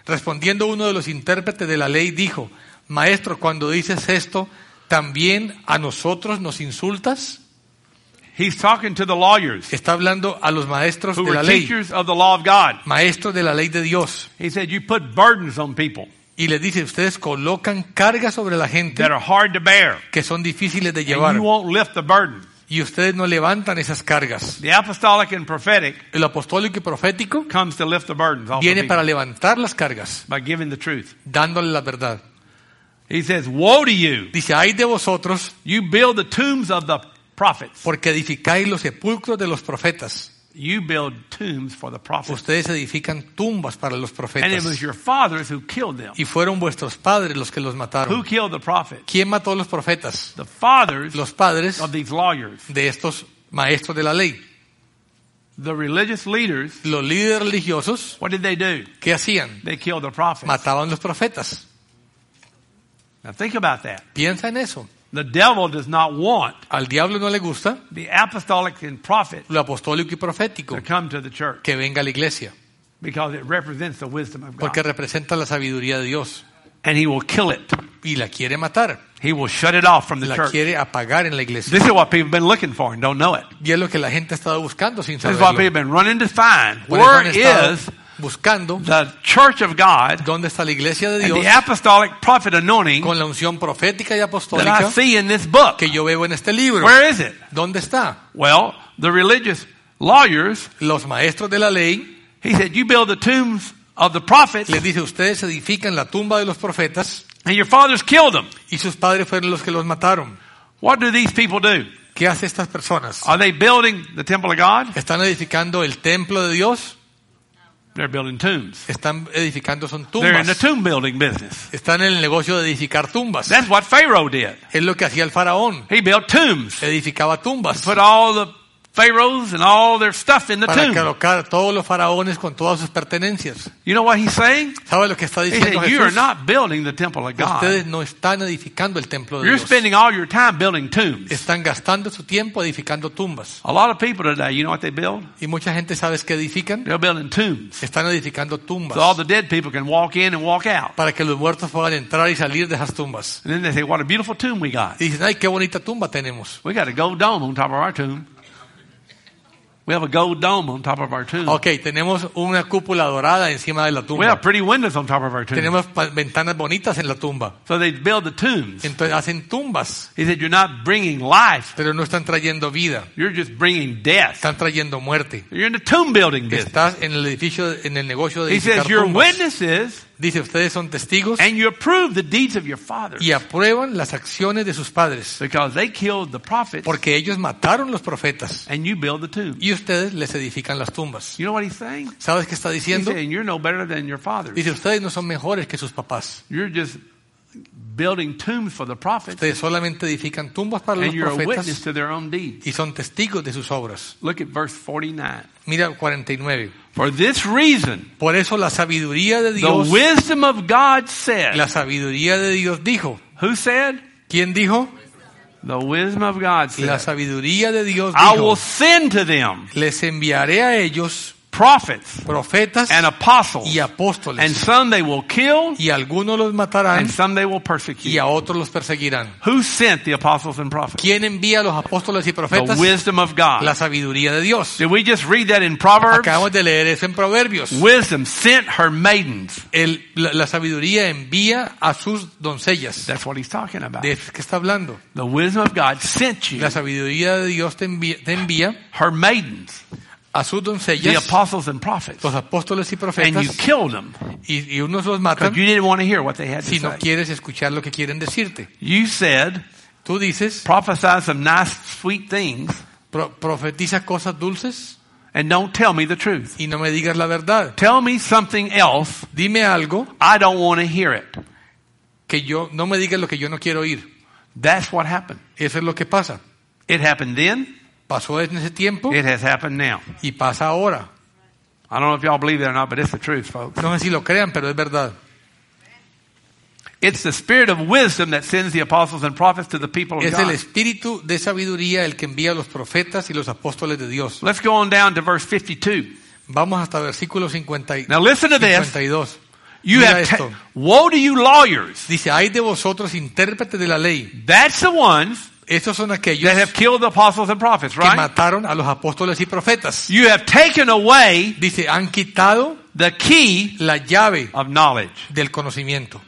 Respondiendo uno de los intérpretes de la ley dijo: Maestro, cuando dices esto, ¿también a nosotros nos insultas? He's talking to the lawyers Está hablando a los maestros who de were la ley, teachers of the law of God. maestros de la ley de Dios. He said, you put burdens on people Y les dice, ustedes colocan cargas sobre la gente that are hard to bear, que son difíciles de and llevar. you won't lift the burden. Y ustedes no levantan esas cargas. The apostolic and prophetic El apostólico y profético comes to lift the burdens off viene the para people levantar las cargas, by giving the truth. dándole la verdad. He says, woe to you. Dice, ay de vosotros, You build the tombs of the prophets. porque edificáis los sepulcros de los profetas. You build tombs for the prophets. Ustedes edifican tumbas para los And it profetas. was your fathers who killed them. Y fueron vuestros padres los que los Who mataron. killed the prophets? ¿Quién mató a los profetas? The fathers Los padres of these lawyers. de estos maestros de la ley. The religious leaders, Los líderes religiosos, what did they do? ¿qué hacían? They killed the prophets. Mataban los profetas. Now think about that. Piensa en eso. The devil does not want Al diablo no le gusta the apostolic and prophet lo apostólico y profético to come to the church que venga a la iglesia, because it represents the wisdom of God. porque representa la sabiduría de Dios And he will kill it. y la quiere matar, He will shut it off from the la church. quiere apagar en la iglesia. This is what people have been looking for and don't know it. Y es lo que la gente ha estado buscando sin This is what saberlo. people have been running to find. Por eso Where han estado is buscando the church of God dónde está la iglesia de and Dios the apostolic prophet anointing con la unción profética y that I apostólica see in this book? que yo veo en este libro. Where is it? ¿Dónde está? Well, the religious lawyers, Los maestros de la ley he said, you build the tombs of the prophets les dice, ustedes edifican la tumba de los profetas and your fathers killed them. y sus padres fueron los que los mataron. What do these people do? ¿Qué hacen estas personas? Are they building the temple of God? ¿Están edificando el templo de Dios? They're building tombs. Están edificando son They're in the tumbas. tomb building business. Están en el negocio de edificar tumbas. That's what Pharaoh did. Es lo que hacía el faraón. He built tombs. Edificaba tumbas Put all the pharaohs and all their stuff in the para tomb. colocar todos los faraones con todas sus pertenencias. You know what he's saying? ¿Sabe lo que está He diciendo said, you are Jesús? not building the temple of God. Ustedes no están edificando el templo de You're Dios. spending all your time building tombs. Están gastando su tiempo edificando tumbas. A lot of people today, you know what they build? Y mucha gente, ¿sabes qué edifican? They're building tombs. Están edificando So all tumbas the dead people can walk in and walk out. para que los muertos puedan entrar y salir de esas tumbas. And then they say, what a beautiful tomb we got. Y dicen, ay, qué bonita tumba tenemos. We got a gold dome on top of our tomb. We have a gold dome on top of our tomb. Ok, tenemos una cúpula dorada encima de la We tumba. have pretty windows on top of our tomb. Tenemos ventanas bonitas en la tumba. So they build the tombs. Entonces hacen tumbas, He said, you're not bringing life. pero no están trayendo vida. You're just bringing death. Están trayendo muerte. You're in the tomb building business. Estás en el edificio, en el negocio de He edificar says, you're tumbas. witnesses Dice, ustedes son testigos and you approve the deeds of your fathers. y aprueban las acciones de sus padres. Because they killed the prophets Porque ellos mataron los profetas. and you build the tomb. Y ustedes les edifican las tumbas. You know what he's saying? ¿Sabes qué está He's diciendo? saying you're no better than your fathers. Dice, ustedes no son mejores que sus papás. You're just building tombs for the prophets Ustedes solamente edifican tumbas para los and you're a witness profetas to their own deeds. y son testigos de sus obras. Look at verse 49. Mira 49. For this reason, Por eso la sabiduría de the Dios, wisdom of God said. la sabiduría de Dios dijo. Who said? ¿Quién dijo? The wisdom of God La said. sabiduría de Dios I dijo, will send to them les enviaré a ellos prophets profetas and apostles, y and apóstoles, some they will kill, y algunos los matarán and some they will y persecute. a otros los perseguirán. Who sent the apostles and prophets? ¿Quién envía a los apóstoles y The profetas? wisdom of God. La sabiduría de Dios. Did we just read that in Proverbs? Acabamos de leer eso en Proverbios. Wisdom sent her maidens. La sabiduría envía a sus doncellas. That's what he's talking about. ¿De qué está hablando? The wisdom of God sent you La sabiduría de Dios te envía her maidens, a sus the doncellas, apostles and prophets, los apóstoles y and you profetas, killed them y unos los because matan you didn't want to hear what they had to si no say. quieres escuchar lo que quieren decirte. You said, Tú dices, prophesy some nice, sweet things, profetiza cosas dulces and don't tell me the truth. y no me digas la verdad. Tell me something else. Dime algo I don't want to hear it. que no me digas lo que yo no quiero oír. That's what happened. Eso es lo que pasa. It happened then. Pasó en ese tiempo It has happened now. y pasa ahora. I don't know if y'all believe that or not, but it's the truth, folks. No sé si lo crean, pero es verdad. It's the spirit of wisdom that sends the apostles and prophets to the people of Es el God. espíritu de sabiduría el que envía a los profetas y los apóstoles de Dios. Let's go on down to verse 52. Vamos hasta versículo 50 Now listen to this. 52. You Mira have esto. woe to you lawyers. Dice, hay de vosotros intérpretes de la ley. That's the ones Estos son aquellos that have killed the apostles and prophets, que right? mataron a los apóstoles y profetas. You have taken away Dice, han quitado the key la llave of knowledge. del conocimiento.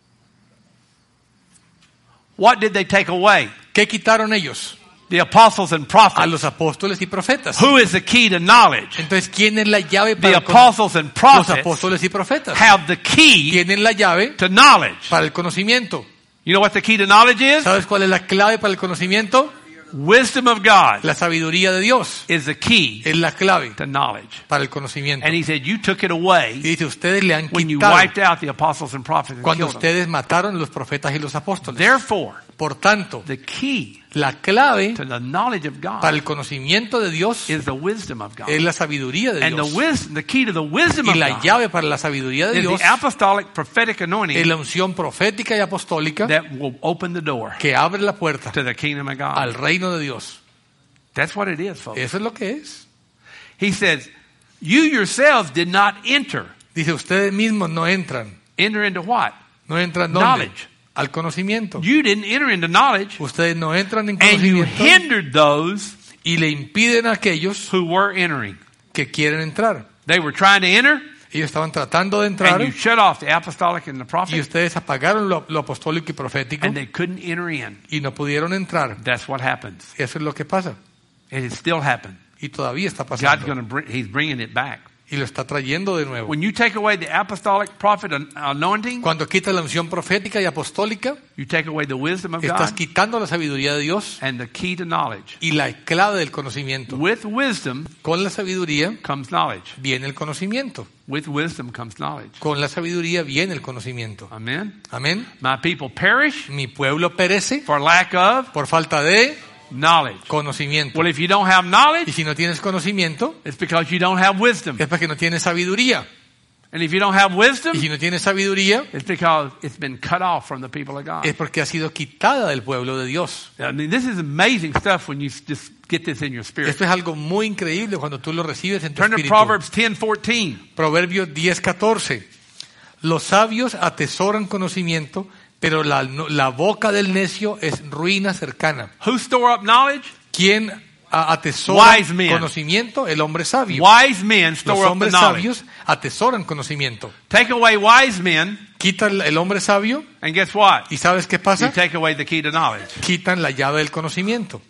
What did they take away? ¿Qué quitaron ellos? The apostles and A prophets. los apóstoles y profetas. Who is the key to knowledge? Entonces, ¿quién es la llave The para apostles and los prophets apóstoles y profetas? have the key Tienen la llave to knowledge. para el conocimiento. You know what the key to knowledge is? ¿Sabes cuál es la clave para el conocimiento? Wisdom of God La sabiduría de Dios is the key es la clave to knowledge. para el conocimiento. And he said, you took it Y away dice, ustedes le han when you quitado wiped out the apostles and prophets and cuando killed them. ustedes mataron a los profetas y los apóstoles. Therefore, Por tanto, the key la clave to the knowledge of God para el conocimiento de Dios is the wisdom of God. es la sabiduría de And Dios. the key to the wisdom Y of la God llave para la sabiduría de is Dios the apostolic prophetic es anointing la unción profética y apostólica that will open the door que abre la puerta to the kingdom of God. al reino de Dios. That's what it is, folks. Eso es lo que es. He says, you yourselves did not enter. Dice, ustedes mismos no entran. Enter into what? ¿No entran dónde? Knowledge. Al conocimiento. You didn't enter into knowledge, Ustedes no entran en and you conocimiento hindered those y le impiden a aquellos who were entering. que quieren entrar. They were trying to enter, Ellos estaban tratando de entrar and you shut off the apostolic and the y prophet, ustedes apagaron lo apostólico y profético and they couldn't enter in. y no pudieron entrar. That's what happens. Eso es lo que pasa. And it still happened. Y todavía está God's pasando. going to he's bringing it back. Y lo está trayendo de nuevo. When you take away the apostolic prophet anointing, Cuando quitas la unción profética y apostólica, you take away the wisdom of estás God quitando la sabiduría de Dios and the key to knowledge. y la clave del conocimiento. With wisdom Con la sabiduría comes knowledge. viene el conocimiento. With wisdom comes knowledge. Con la sabiduría viene el conocimiento. Amen. Amén. My people perish Mi pueblo perece for lack of por falta de knowledge. conocimiento. Well, if you don't have Y knowledge, si no tienes conocimiento, it's because you don't have wisdom. es porque no tienes sabiduría. And if you don't have wisdom, Y si no tienes sabiduría, it's because it's been cut off from the people of God. es porque ha sido quitada del pueblo de Dios. I mean, this is amazing stuff when you just get this in your spirit. Esto es algo muy increíble cuando tú lo recibes en tu Turn to espíritu. Proverbs 10:14. Proverbios 10:14. Los sabios atesoran conocimiento, pero la boca del necio es ruina cercana. Who store up knowledge? ¿Quién atesora Wise men. conocimiento? El hombre sabio. Wise men Los store up the hombres knowledge. sabios atesoran conocimiento. Take away wise men, Quita el hombre sabio and guess what? y ¿sabes qué You pasa? take away the key to knowledge. Quitan la llave del conocimiento.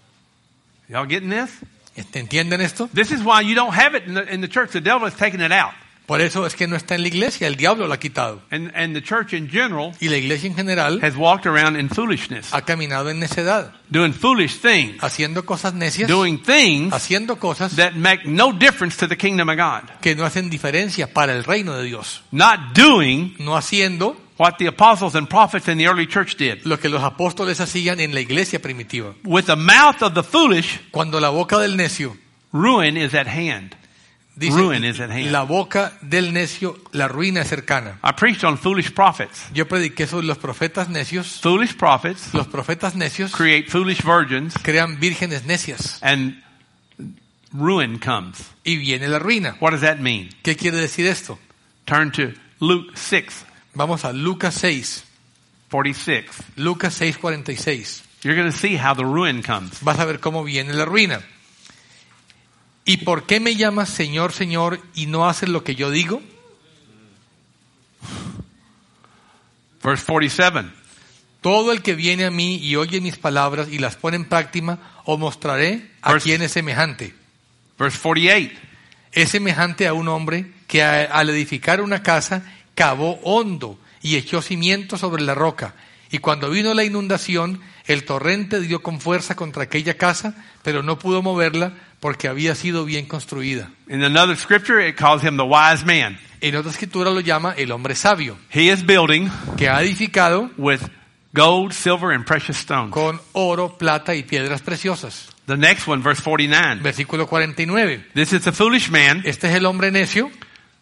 Y'all getting this? ¿Entienden esto? This is why you don't have it in the church. The devil has taken it out. Por eso es que no está en la iglesia, el diablo lo ha quitado. And the church in general Y la iglesia en general has walked around in foolishness, ha caminado en necedad, doing foolish things, haciendo cosas necias, doing things haciendo cosas that make no difference to the kingdom of God. que no hacen diferencia para el reino de Dios. Not doing No haciendo what the apostles and prophets in the early church did. lo que los apóstoles hacían en la iglesia primitiva. With the mouth of the foolish, Cuando la boca del necio, ruin is at hand. dice, Ruin is at hand. la boca del necio, la ruina es cercana. I preached on foolish prophets. Yo prediqué sobre los profetas necios. Foolish prophets Los profetas necios create foolish virgins, crean vírgenes necias and ruin comes. y viene la ruina. What does that mean? ¿Qué quiere decir esto? Turn to Luke 6, Vamos a Lucas 6. 46. Lucas 6:46. You're going to see how the ruin comes. Vas a ver cómo viene la ruina. ¿Y por qué me llamas Señor, Señor y no haces lo que yo digo? Verse 47. Todo el que viene a mí y oye mis palabras y las pone en práctica, os mostraré a Verse- quién es semejante. Verse 48. Es semejante a un hombre que al edificar una casa cavó hondo y echó cimientos sobre la roca. Y cuando vino la inundación, el torrente dio con fuerza contra aquella casa, pero no pudo moverla porque había sido bien construida. In another scripture, it calls him the wise man. En otra escritura lo llama el hombre sabio, He is building que ha edificado with gold, silver, and precious stones. con oro, plata y piedras preciosas. The next one, verse 49. Versículo 49. This is the foolish man. Este es el hombre necio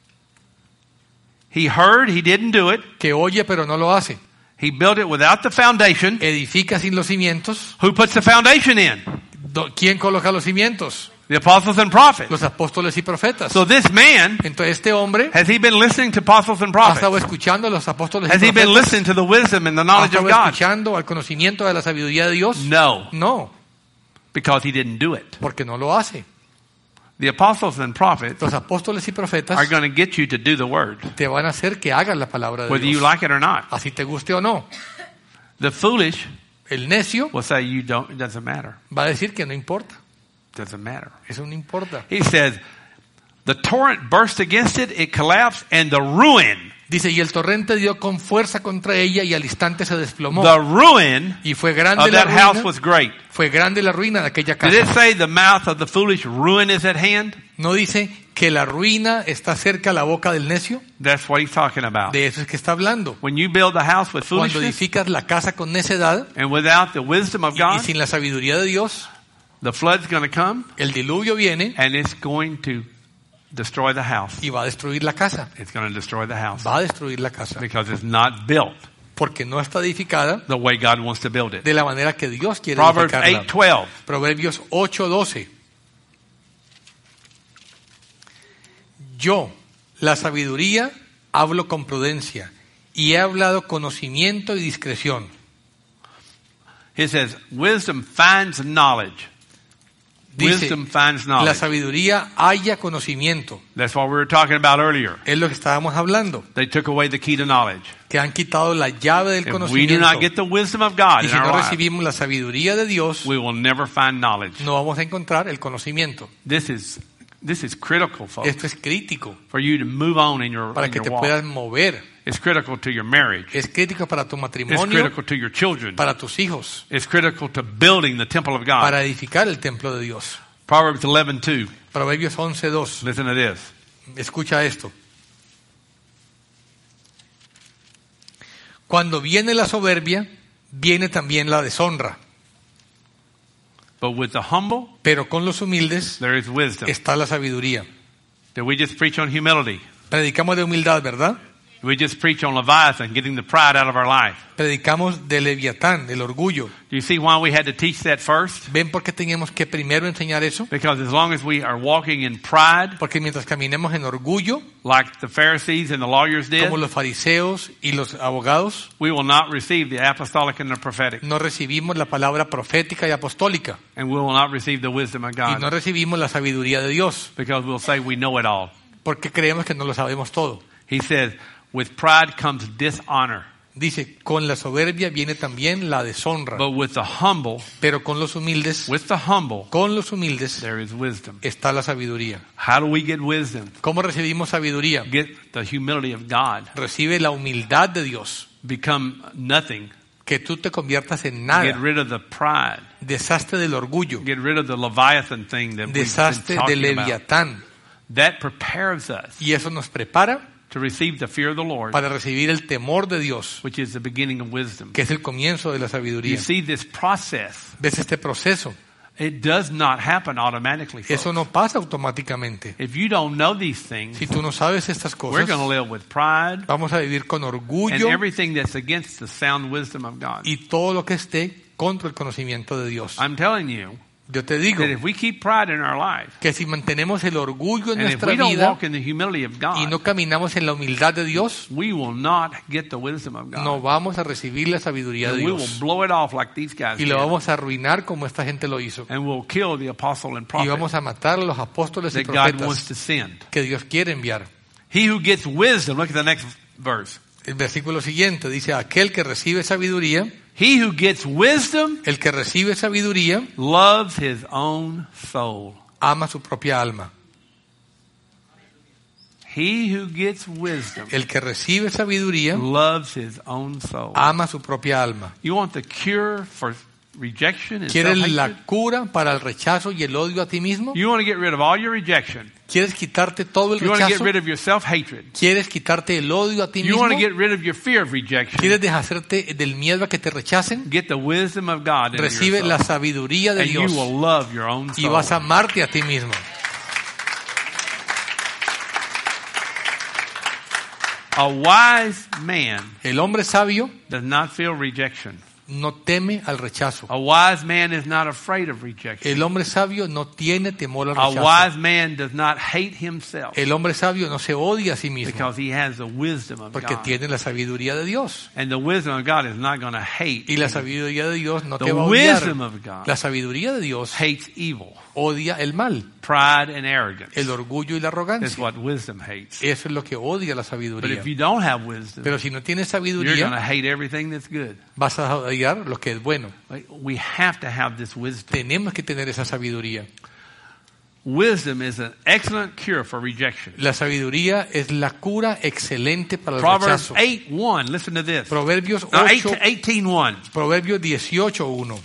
He heard, he didn't do it. que oye pero no lo hace. He built it without the foundation. Edifica sin los cimientos. Who puts the foundation in? ¿Quién coloca los cimientos? The apostles and prophets. Los apóstoles y profetas. So this man, Entonces este hombre has he been listening to apostles and ha prophets? estado escuchando a los apóstoles Has y he been profetas. listening to the wisdom and the ¿Ha knowledge of estado God? escuchando al conocimiento de la sabiduría de Dios? No, No, because he didn't do it. porque no lo hace. The apostles and prophets Los apóstoles y profetas are going to get you to do the word, te van a hacer que hagas la palabra de whether you Dios. like it or not. Así te guste o no. The foolish El necio will say you don't. It doesn't matter. va a decir que no importa. Doesn't matter. Eso no importa. He says, the torrent burst against it, it collapsed, and the ruin, Dice, y el torrente dio con fuerza contra ella y al instante se desplomó. the ruin Y fue grande of la that house ruina. was great. Fue grande la ruina de aquella Did it casa. say the mouth of the foolish ruin is at hand? ¿No dice que la ruina está cerca a la boca del necio? That's what he's talking about. De eso es que está hablando. When you build a house with Cuando foolishness edificas la casa con necedad and without the wisdom of y God, sin la sabiduría de Dios, the flood's going to come el diluvio viene and it's going to destroy the house. y va a destruir la casa. It's going to destroy the house Va a destruir la casa. because it's not built Porque no está edificada the way God wants to build it. de la manera que Dios quiere Proverbs edificarla. 8:12. Proverbios 8:12. Yo, la sabiduría, hablo con prudencia y he hablado conocimiento y discreción. It says, wisdom finds knowledge. Dice, Wisdom finds la knowledge. sabiduría haya conocimiento. That's what we were talking about earlier. Es lo que estábamos hablando. They took away the key to knowledge. Que han quitado la llave del If we do conocimiento. not get the wisdom of God Y in si our no lives, recibimos la sabiduría de Dios, we will never find knowledge. no vamos a encontrar el conocimiento. This is critical, folks, Esto es crítico for you to move on in your, para in que your te walk. puedas mover. It's critical to your marriage. Es crítico para tu It's matrimonio, critical to your children. para tus hijos, It's critical to building the temple of God. para edificar el templo de Dios. Proverbs 11:2. Proverbios 11:2. Listen to this. Escucha esto. Cuando viene la soberbia, viene también la deshonra. But with the humble, Pero con los humildes there is wisdom. está la sabiduría. Did we just preach on humility? Predicamos de humildad, ¿verdad? We just preach on Leviathan, getting the pride out of our life. Predicamos de Leviatán, del orgullo. Do you see why we had to teach that first? ¿Ven por qué teníamos que primero enseñar eso? Because as long as we are walking in pride, Porque mientras caminemos en orgullo, like the Pharisees and the lawyers did, como los fariseos y los abogados, we will not receive the apostolic and the prophetic. no recibimos la palabra profética y apostólica. And we will not receive the wisdom of Y no God. recibimos la sabiduría de Dios. Because we'll say we know it all. Porque creemos que no lo sabemos todo. He says, with pride comes dishonor. Dice, con la soberbia viene también la deshonra. But with the humble, Pero con los humildes, con los humildes there is wisdom. está la sabiduría. How do we get wisdom? ¿Cómo recibimos sabiduría? Get the humility of God. Recibe la humildad de Dios. Become nothing. Que tú te conviertas en Get nada. rid of the pride. Deshazte del orgullo. Get rid of the Leviathan thing that we've been Deshazte de talking about. Leviatán. That prepares us Y eso nos prepara to receive the fear of the Lord, para recibir el temor de Dios, which is the beginning of wisdom. que es el comienzo de la You sabiduría. see this process. ¿Ves este proceso? It does not happen automatically. Eso Folks. no pasa automáticamente. If you don't know these things, Si tú no sabes estas we're cosas, going to live with pride vamos a vivir con and orgullo everything that's against the sound wisdom of God. y todo lo que esté contra el conocimiento de Dios. I'm telling you Yo te digo that if we keep pride in our life, que si mantenemos el orgullo en and if nuestra we don't vida walk in the humility of y God, no caminamos en la humildad de Dios, we will not get the wisdom of God. no vamos a recibir la sabiduría de And we will Dios. blow it off like these guys Y did. lo vamos a arruinar como esta gente lo hizo. And we'll kill the apostle and Y prophet vamos a matar a los apóstoles y that God wants profetas to send. que Dios quiere enviar. He who gets wisdom, look at the next verse. El versículo siguiente dice, aquel que recibe sabiduría, He who gets wisdom el que recibe sabiduría, loves his own soul. ama su propia alma. He who gets wisdom El que recibe sabiduría, loves his own soul. ama su propia alma. You want the cure for rejection and ¿Quieres self-hatred? la cura para el rechazo y el odio a ti mismo? You want to get rid of all your rejection. ¿Quieres quitarte todo el You want to get rechazo? rid of your self-hatred. ¿Quieres quitarte el odio a ti You mismo? want to get rid of your fear of rejection. ¿Quieres deshacerte del miedo a que te rechacen? Get the wisdom of God into Recibe your la soul. sabiduría de And you Dios will love your own y soul. vas a amarte a ti mismo. A wise man El hombre sabio does not feel rejection. no teme al rechazo. A wise man is not afraid of rejection. El hombre sabio no tiene temor al A rechazo. wise man does not hate himself El hombre sabio no se odia a sí mismo because he has the wisdom of porque God. tiene la sabiduría de Dios. And the wisdom of God is not going to hate. Y la sabiduría de Dios no The te va a odiar. wisdom of God La sabiduría de Dios hates evil, odia el mal, pride, and arrogance. el orgullo y la Is arrogancia. what wisdom hates. Eso es lo que odia la But sabiduría. if you don't have wisdom, Pero si no tienes you're going to sabiduría, hate everything that's good. vas a odiar lo que es bueno. We have to have this wisdom. Tenemos que tener esa sabiduría. Wisdom is an excellent cure for rejection. La sabiduría es la cura excelente para el Proverbs rechazo. 8:1. Listen to this. Proverbios No, 8, 18:1. Proverbios 18:1.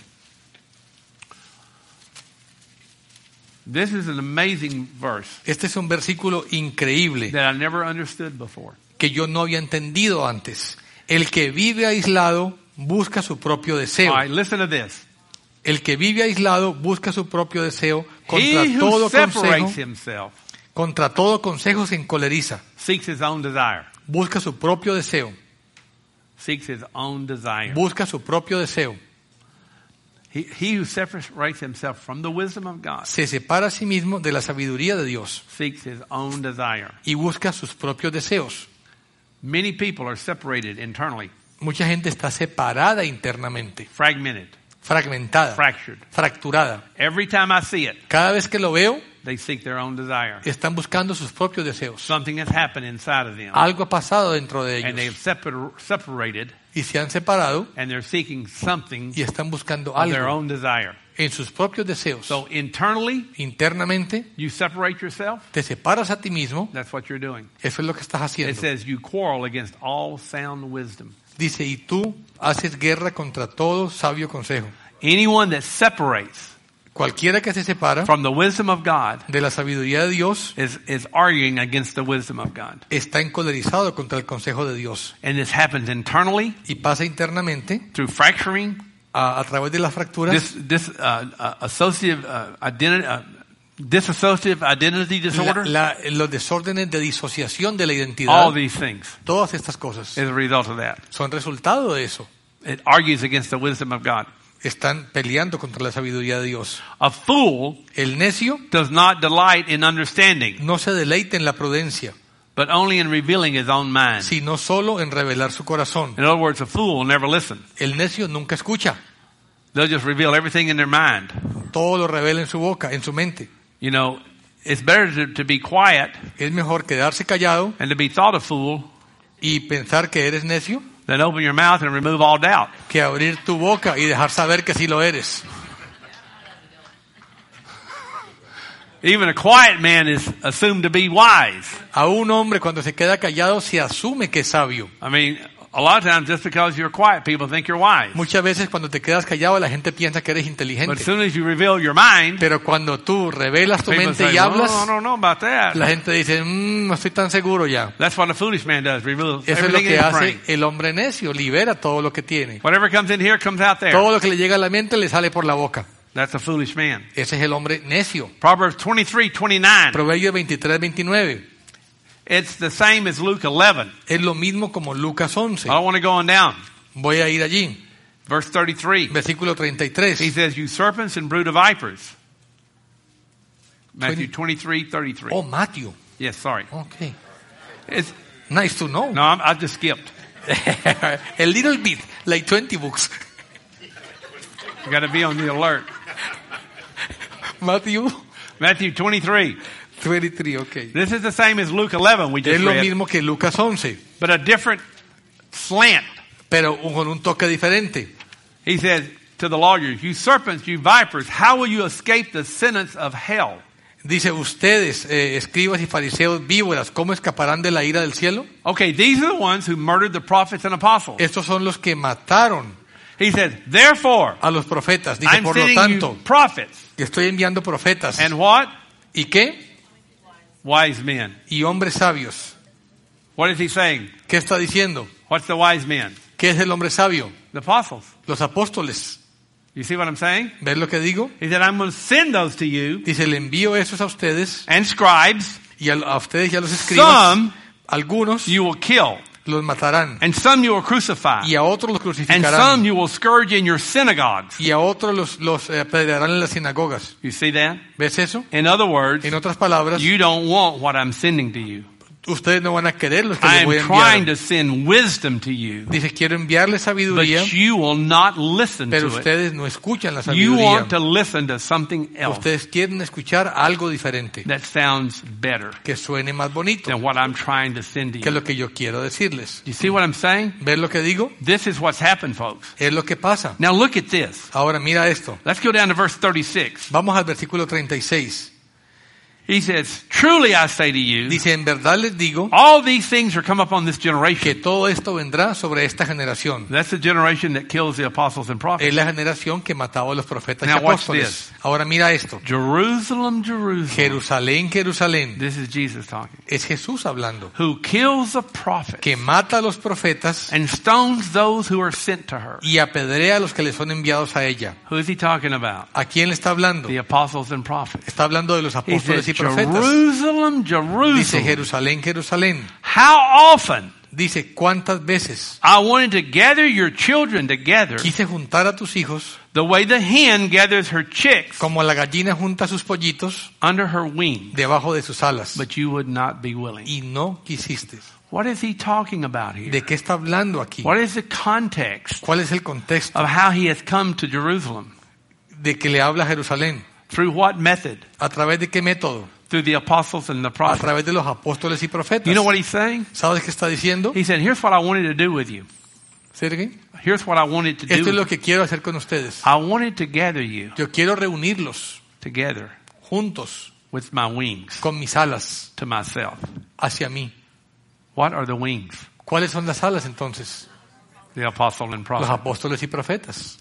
This is an amazing verse Este es un versículo increíble that I never understood before. que yo no había entendido antes. El que vive aislado busca su propio deseo. All right, listen to this. El que vive aislado busca su propio deseo. He who separates himself Contra todo consejo se encoleriza. seeks his own desire. Busca su propio deseo. Seeks his own desire. Busca su propio deseo. He who separates himself from the wisdom of God Se separa a sí mismo de la sabiduría de Dios seeks his own desire. y busca sus propios deseos. Many people are separated internally, Mucha gente está separada internamente, fragmented, fragmentada, fractured. fracturada. Every time I see it, Cada vez que lo veo, they seek their own desire. están buscando sus propios deseos. Something has happened inside of them, Algo ha pasado dentro de and they've ellos separated, y se han separado and they're seeking something y están buscando of their algo own desire. en sus propios deseos. So internally, Internamente, you separate yourself. te separas a ti mismo. That's what you're doing. Eso es lo que estás It haciendo. says you quarrel against all sound wisdom. Dice, y tú haces guerra contra todo sabio consejo. Anyone that separates Cualquiera que se separa from the wisdom of God de la sabiduría de Dios is arguing against the wisdom of God. está encolerizado contra el consejo de Dios. And this happens internally Y pasa internamente through fracturing, a través de las fracturas, dissociative identity disorder. los desórdenes de disociación de la identidad. All these things Todas estas cosas is a result of that. son resultado de eso. It argues against the wisdom of God. Están peleando contra la sabiduría de Dios. A fool El necio does not delight in understanding, no se deleita en la prudencia, but only in revealing his own mind. sino solo en revelar su corazón. In other words, a fool will never listen. El necio nunca escucha. They'll just reveal everything in their mind. Todo lo revela en su boca, en su mente. You know, it's better to be quiet Es mejor quedarse callado and to be thought a fool y pensar que eres necio than open your mouth and remove all doubt. que abrir tu boca y dejar saber que sí lo eres. Even a quiet man is assumed to be wise. A un hombre cuando se queda callado se asume que es sabio. I mean, a lot of times just because you're quiet, people think you're wise. Muchas veces cuando te quedas callado la gente piensa que eres But inteligente. as soon as you reveal your mind, Pero cuando tú revelas tu people mente say, y hablas, "Oh, I don't know about that." la gente dice, no estoy tan seguro ya. That's what a foolish man does, reveals Eso es lo everything in que his hace brain. el hombre necio, libera todo lo que tiene. Whatever comes in here comes out there. Todo lo que le llega a la mente le sale por la boca. That's a foolish man. Ese es el hombre necio. Proverbs 23:29. Proverbios 23-29. It's the same as Luke 11. Es lo mismo como Lucas 11. I don't want to go on down. Voy a ir allí. Verse 33. Versículo He 33. says, "You serpents and brood of vipers." Matthew 23:33. Oh, Matthew. Yes, sorry. Okay. It's, Nice to know. no, I just skipped. A little bit, like 20 books. You got to be on the alert. Matthew Matthew 23. 23, okay. This is the same as Luke 11 we Es just lo read, mismo que Lucas 11, but a different slant. pero con un toque diferente. He says to the lawyers, "You serpents, you vipers, how will you escape the sentence of hell?" Dice, ustedes, escribas y fariseos víboras, ¿cómo escaparán de la ira del cielo? Okay, these are the ones who murdered the prophets and apostles. Estos son los que mataron He says, "Therefore, a los profetas. Dice, I'm por lo sending tanto, you prophets que estoy enviando profetas. and what? ¿Y qué? Wise men." Y hombres sabios. What is he saying? ¿Qué está diciendo? What's the wise men? ¿Qué es el hombre sabio? The apostles. Los apóstoles. You see what I'm saying? ¿Ves lo que digo? He said, "I'm going to send those to you Dice, le envío esos a ustedes and scribes. y a ustedes y a los escribas. Some Algunos you will kill, los matarán, and some you will crucify, y a otros los and crucificarán, some you will scourge in your synagogues. y a otros los apedrearán en las sinagogas. You see that? ¿Ves eso? In other words, En otras palabras, you don't want what I'm sending to you. ustedes no van a querer los que I les am voy a trying enviar. to send wisdom to you, Dice, quiero enviarles but sabiduría, you will not listen pero to it. ustedes no escuchan la You sabiduría. want to listen to something else Ustedes quieren escuchar algo diferente, that sounds better que suene más bonito than what I'm trying to send to que you. lo que yo quiero decirles. You see what I'm saying? ¿Ves lo que digo? This is what's happened, folks. Es lo que pasa. Now look at this. Ahora mira esto. Let's go down to verse 36. Vamos al versículo 36. He says, truly I say to you, Dice, en verdad les digo all these things are come upon this que generation. todo esto vendrá sobre esta generación. That's the generation that kills the apostles and Es prophets. la generación que mataba a los profetas y Now watch apóstoles. this. Ahora mira esto. Jerusalem, Jerusalem. Jerusalén, Jerusalén. This is Jesus talking. Es Jesús hablando. Who kills the prophets Que mata a los profetas and stones those who are sent to her. y apedrea a los que le son enviados a ella. Who is he talking about? ¿A quién le está hablando? The apostles and prophets. Está hablando de los He apóstoles says, y profetas. Jerusalem, Dice Jerusalem. Jerusalén, Jerusalén. How often Dice, ¿cuántas veces I wanted to gather your children together quise juntar a tus hijos the way the hen gathers her chicks como la gallina junta sus pollitos under her wing, debajo de sus alas? but you would not be willing. Y no quisiste. What is he talking about here? ¿De qué está hablando aquí? What is the context ¿Cuál es el contexto of how he has come to Jerusalem? de que le habla a Jerusalén? Through what method? ¿A través de qué método? Through the apostles and the A prophets. través de los apóstoles y profetas. You know what he's saying? ¿Sabes qué está diciendo? He said, here's what I wanted to do with you. Sergey, Here's what I wanted to esto es do. lo que quiero hacer con ustedes. I wanted to gather you Yo quiero reunirlos together juntos with my wings con mis alas to myself. hacia mí. What are the wings? ¿Cuáles son las alas entonces? The apostle and Los prophet. apóstoles y profetas.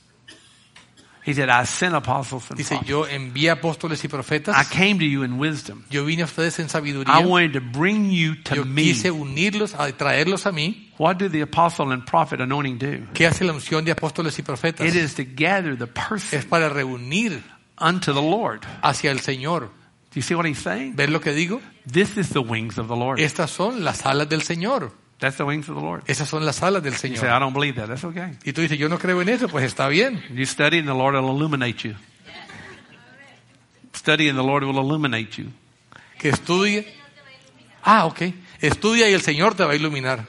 He said, I sent apostles and Dice, prophets. yo envié apóstoles y I profetas. came to you in wisdom. Yo vine a ustedes en I sabiduría. wanted to bring you to Yo me. quise unirlos, a traerlos a mí. What did the apostle and prophet anointing do? ¿Qué hace la unción de apóstoles y profetas? It is to gather the Es person para reunir unto the Lord. hacia el Señor. Do you see what he's saying? ¿Ves lo que digo? This is the wings of the Lord. Estas son las alas del Señor. That's the wings of the Lord. Esas son las alas del You say, I Señor. don't believe that. That's okay. Y tú dices, yo no creo en eso. Pues está bien. You study and the Lord will illuminate you. Study and the Lord will illuminate you. Que estudie. Ah, ok. Estudia y el Señor te va a iluminar.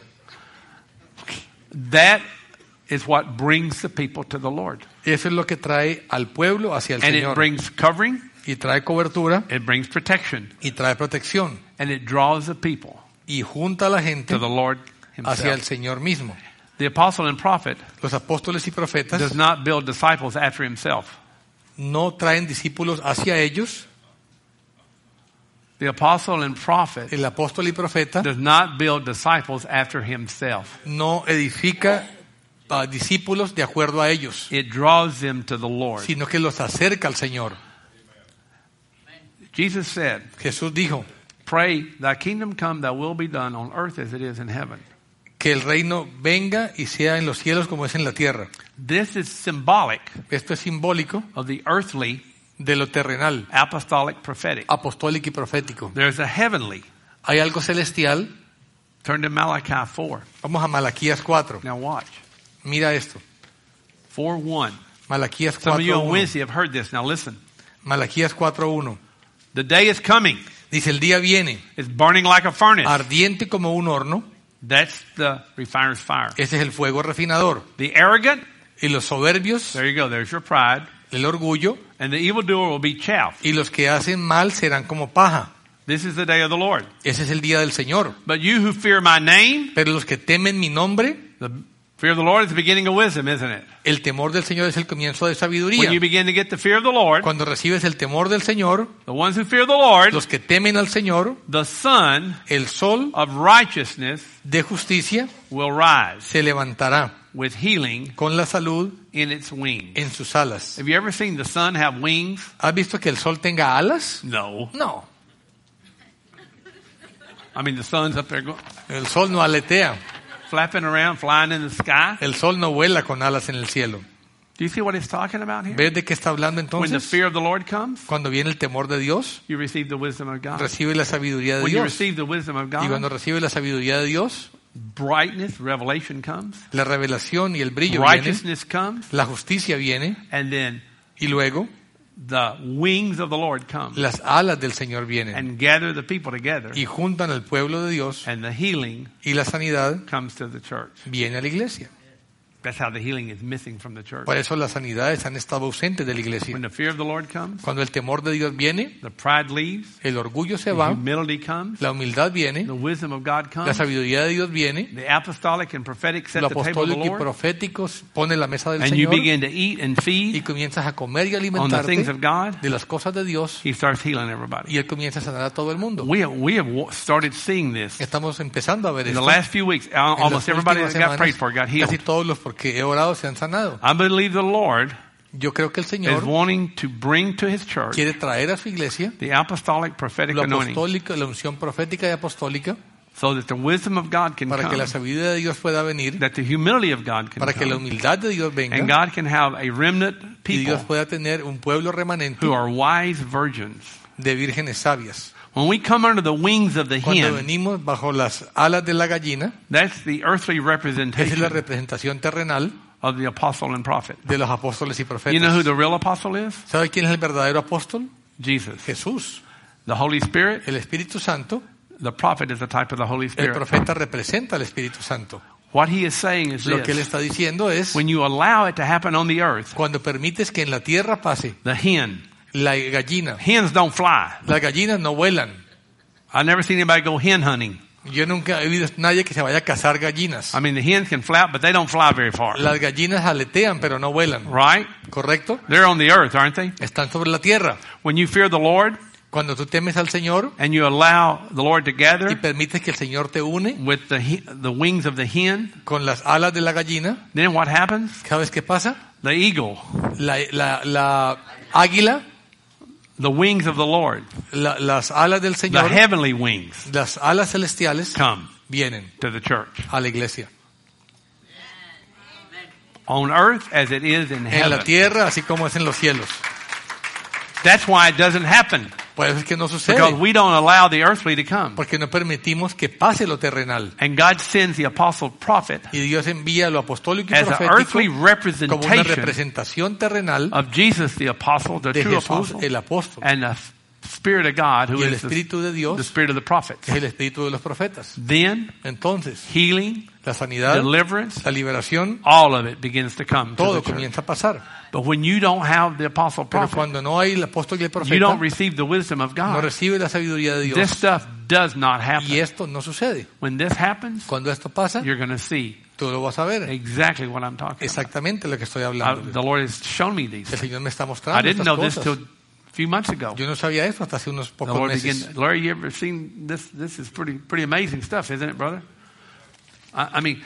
That is what brings the people to the Lord. Eso es lo que trae al pueblo hacia el And it Señor. brings covering, Y trae cobertura it brings protection, y trae protección. and it draws the people Y junta a la gente to the Lord hacia el himself. Señor mismo. The apostle and prophet Los apóstoles y profetas does not build disciples after himself. no traen discípulos hacia ellos. The apostle and prophet El apóstol y profeta does not build disciples after himself. no edifica a discípulos de acuerdo a ellos, It draws them to the Lord. sino que los acerca al Señor. Jesus said, Jesús dijo pray, thy kingdom come, thy will be done on earth as it is in heaven. que el reino venga y sea en los cielos como es en la tierra. This is symbolic Esto es simbólico of the earthly, de lo terrenal, apostolic, prophetic. apostólico y profético. There's a heavenly. Hay algo celestial. Turn to Malachi 4. Vamos a Malaquías 4. Now watch. Mira esto. 4:1. Malaquías Some of you on 4:1. Wednesday have heard this. Now listen. Malaquías 4:1. The day is coming. Dice, el día viene It's burning like a furnace. ardiente como un horno. That's the refiner's fire. Ese es el fuego refinador. The arrogant, Y los soberbios, there you go. There's your pride. el orgullo, And the evildoer will be chaff. y los que hacen mal serán como paja. This is the day of the Lord. Ese es el día del Señor. But you who fear my name, Pero los que temen mi nombre, the fear of the Lord is the beginning of wisdom, isn't it? el temor del Señor es el comienzo de When sabiduría. you begin to get the fear of the Lord, Cuando recibes el temor del Señor, the ones who fear the Lord, los que temen al Señor, the sun el sol of righteousness de justicia will rise se levantará with healing con la salud in its wings. en sus alas. Have you ever seen the sun have wings? ¿Has visto que el sol tenga alas? No. No. I mean, the sun's up there El sol no aletea. flapping around, flying in the sky. El sol no vuela con alas en el cielo. Do you see what it's talking about here? ¿Ves de qué está hablando When the entonces? fear of the Lord comes, Cuando viene el temor de Dios, you receive the wisdom of God. recibe la sabiduría de When you Dios. receive the wisdom of Y cuando God, recibe la sabiduría de Dios, brightness, revelation comes, la revelación y el brillo vienen, righteousness comes, la justicia viene, and then y luego the wings of the Lord come las alas del Señor vienen and gather the people together, y juntan al pueblo de Dios, and the healing y la sanidad comes to the church. viene a la iglesia. That's how the healing is missing from the church. Por eso las sanidades han estado ausentes de la iglesia. When the fear of the Lord comes, Cuando el temor de Dios viene, the pride leaves, el orgullo se the va, humility comes, la humildad viene, the wisdom of God la comes, sabiduría de Dios viene, the apostolic and prophetic set lo the table of the apostólico y Lord, profético pone la mesa del and you Señor begin to eat and y feed comienzas a comer y on the alimentarte things of God, de las cosas de Dios He starts healing everybody. y Él comienza a sanar a todo el mundo. We have started seeing this. Estamos empezando a ver In the esto. last few weeks, En almost las everybody últimas that got semanas, prayed for got healed. casi todos los porque he orado se han sanado. I believe the Lord Yo creo que el is Señor wanting to bring to His church quiere traer a su iglesia the apostolic prophetic lo anointing apostólico, la unción profética y apostólica so that the wisdom of God can para que la come, sabiduría de Dios pueda venir, that the humility of God can para que la come, humildad de Dios and venga God can have a remnant y Dios people pueda tener un pueblo remanente who are wise virgins. de vírgenes sabias. When we come under the wings of the Cuando hen, venimos bajo las alas de la gallina, that's the earthly esa es la representation representación terrenal of the apostle and prophet. de los apóstoles y You know who profetas. the real apostle is? ¿Sabe quién es el verdadero apóstol? Jesus. Jesús. The Holy Spirit, El Espíritu Santo, the prophet is the type of the Holy el Spirit. profeta representa al Espíritu Santo. What he is saying is Lo que él this. está diciendo es, When you allow it to happen on the earth, cuando permites que en la tierra pase the hen, la gallina, hens don't fly. las gallinas no vuelan. I've never seen anybody go hen hunting. Yo nunca he visto a nadie que se vaya a cazar gallinas. I mean, the hens can flap, but they don't fly very far. Las gallinas aletean, pero no vuelan. Right? ¿Correcto? They're on the earth, aren't they? Están sobre la tierra. When you fear the Lord Cuando tú temes al Señor and you allow the Lord to y gather permites que el Señor te une with the wings of the hen, con las alas de la gallina, then what happens? ¿sabes qué pasa? The eagle, La águila, the wings of the Lord, las alas del the Señor, heavenly wings las alas celestiales come vienen to the church. a la iglesia. On earth as it is in En la heaven. tierra, así como es en los cielos. That's why it doesn't happen. Por eso es que no Because sucede. we don't allow the earthly to come. Porque no permitimos que pase lo terrenal. And God sends the apostle prophet Y Dios envía lo apostólico y as an profético earthly como una representation representación terrenal of Jesus the apostle, the de true Jesús, apostle, el apóstol. and the Spirit of God, who Y el is Espíritu de the Dios Spirit of the prophets. es el Espíritu de los profetas. Then Entonces, healing, la sanidad, deliverance, la liberación, all of it begins to come to todo the church. comienza a pasar. But when you don't have the apostle Pero prophet, cuando no hay el apóstol y el you profeta, don't receive the wisdom of no God. recibe la sabiduría de This Dios. stuff does not Y happen. esto no sucede. When this happens, Cuando esto pasa, you're going to see tú lo vas a ver. exactly what I'm talking about. Exactamente lo que estoy The hablando. Lord has shown me these. El Señor me está I mostrando didn't estas know this cosas. till a few months ago. Yo no sabía esto hasta hace unos The pocos Lord meses. began, Larry, you ever seen this? This is pretty amazing stuff, isn't it, brother? I mean,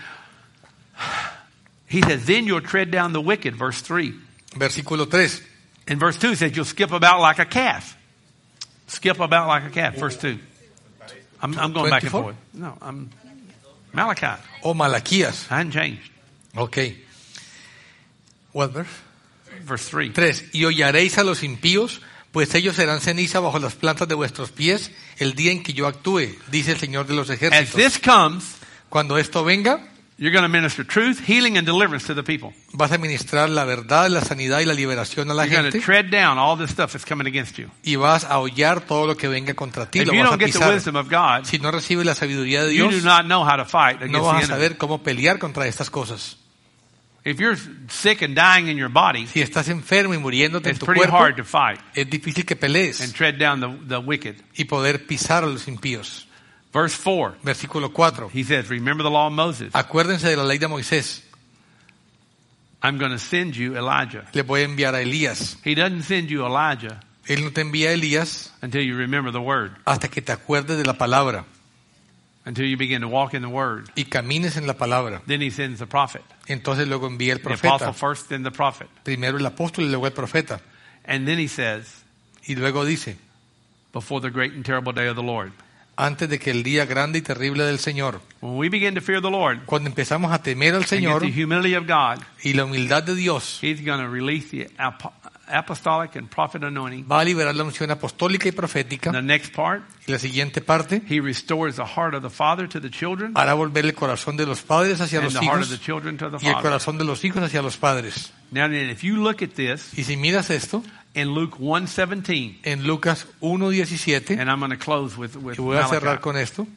he says, then you'll tread down the wicked, verse 3. Versículo 3. In verse 2, it says, you'll skip about like a calf. Skip about like a calf, verse 2. I'm going back and 24? forth. No, I'm Malachi. O Malaquías. I hadn't changed. Ok. What verse? Verse 3. 3. Y hollaréis a los impíos, pues ellos serán ceniza bajo las plantas de vuestros pies el día en que yo actúe, dice el Señor de los As ejércitos. this comes, Cuando esto venga, you're going to minister truth, healing, and deliverance to the people. vas a ministrar la verdad, la sanidad y la liberación a la You're going to gente tread down all this stuff that's coming against you. y vas a hollar todo lo que venga contra ti, If lo you vas a don't get the pisar. wisdom of God, Si no recibes la sabiduría de you do Dios, not know how to fight no against vas a the enemy. saber cómo pelear contra estas cosas. If you're sick and dying in your body, Si estás enfermo y muriéndote en it's tu pretty cuerpo, hard to fight es difícil que pelees and tread down the wicked. y poder pisar a los impíos. Verse 4, Versículo 4. he says, remember the law of Moses. Acuérdense de la ley de Moisés. I'm going to send you Elijah. Le voy a enviar a Elías. He doesn't send you Elijah Él no te envía a Elías until you remember the word, hasta que te acuerdes de la palabra until you begin to walk in the word. y camines en la palabra. Then he sends the prophet. Entonces luego envía el The apostle profeta. first, then the prophet. Primero el apóstol y luego el profeta. And then he says, Y luego dice, before the great and terrible day of the Lord. antes de que el día grande y terrible del Señor. When we begin to fear the Lord Cuando empezamos a temer al and get Señor the humility of God, y la humildad de Dios, he's going to release the apostolic and prophet anointing. Va a liberar la unción apostólica y profética. The next part, Y la siguiente parte, he restores the heart of the father to the children hará volver el corazón de los padres hacia and los the heart of hijos the children to the y el father. corazón de los hijos hacia los padres. Now then, if you look at this Y si miras esto, in Luke 1:17, en Lucas 1:17, and I'm going to close with y voy a cerrar Malachi, con esto,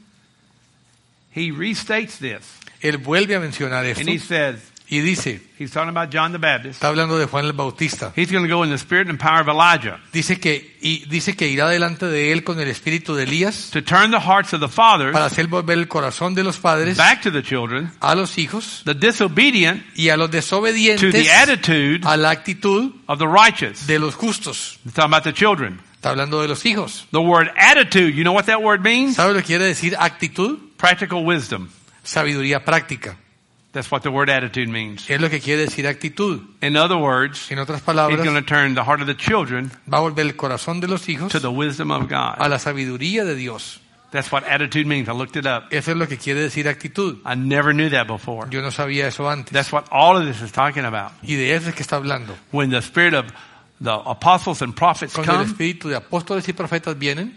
he restates this, él vuelve a mencionar esto and he says, y dice, he's talking about John the Baptist. está hablando de Juan el Bautista, He's going to go in the spirit and power of Elijah dice que irá delante de él con el espíritu de Elías to turn the hearts of the fathers para hacer volver el corazón de los padres back to the children, a los hijos the disobedient y a los to desobedientes the attitude a la actitud of the righteous. de los justos. He's talking about the children. Está hablando de los hijos. The word attitude, you know what that word means? ¿Sabe lo que quiere decir actitud? Practical wisdom. Sabiduría práctica. That's what the word attitude means. Es lo que quiere decir actitud. In other words, En otras he's palabras, going to turn the heart of the children va a volver el corazón de los hijos to the wisdom of a God. la sabiduría de Dios. That's what attitude means. I looked it up. Eso es lo que quiere decir actitud. I never knew that before. Yo no sabía eso antes. That's what all of this is talking about. Y de eso es que está hablando. When the spirit of the apostles and prophets Cuando el come, espíritu de apóstoles y profetas vienen,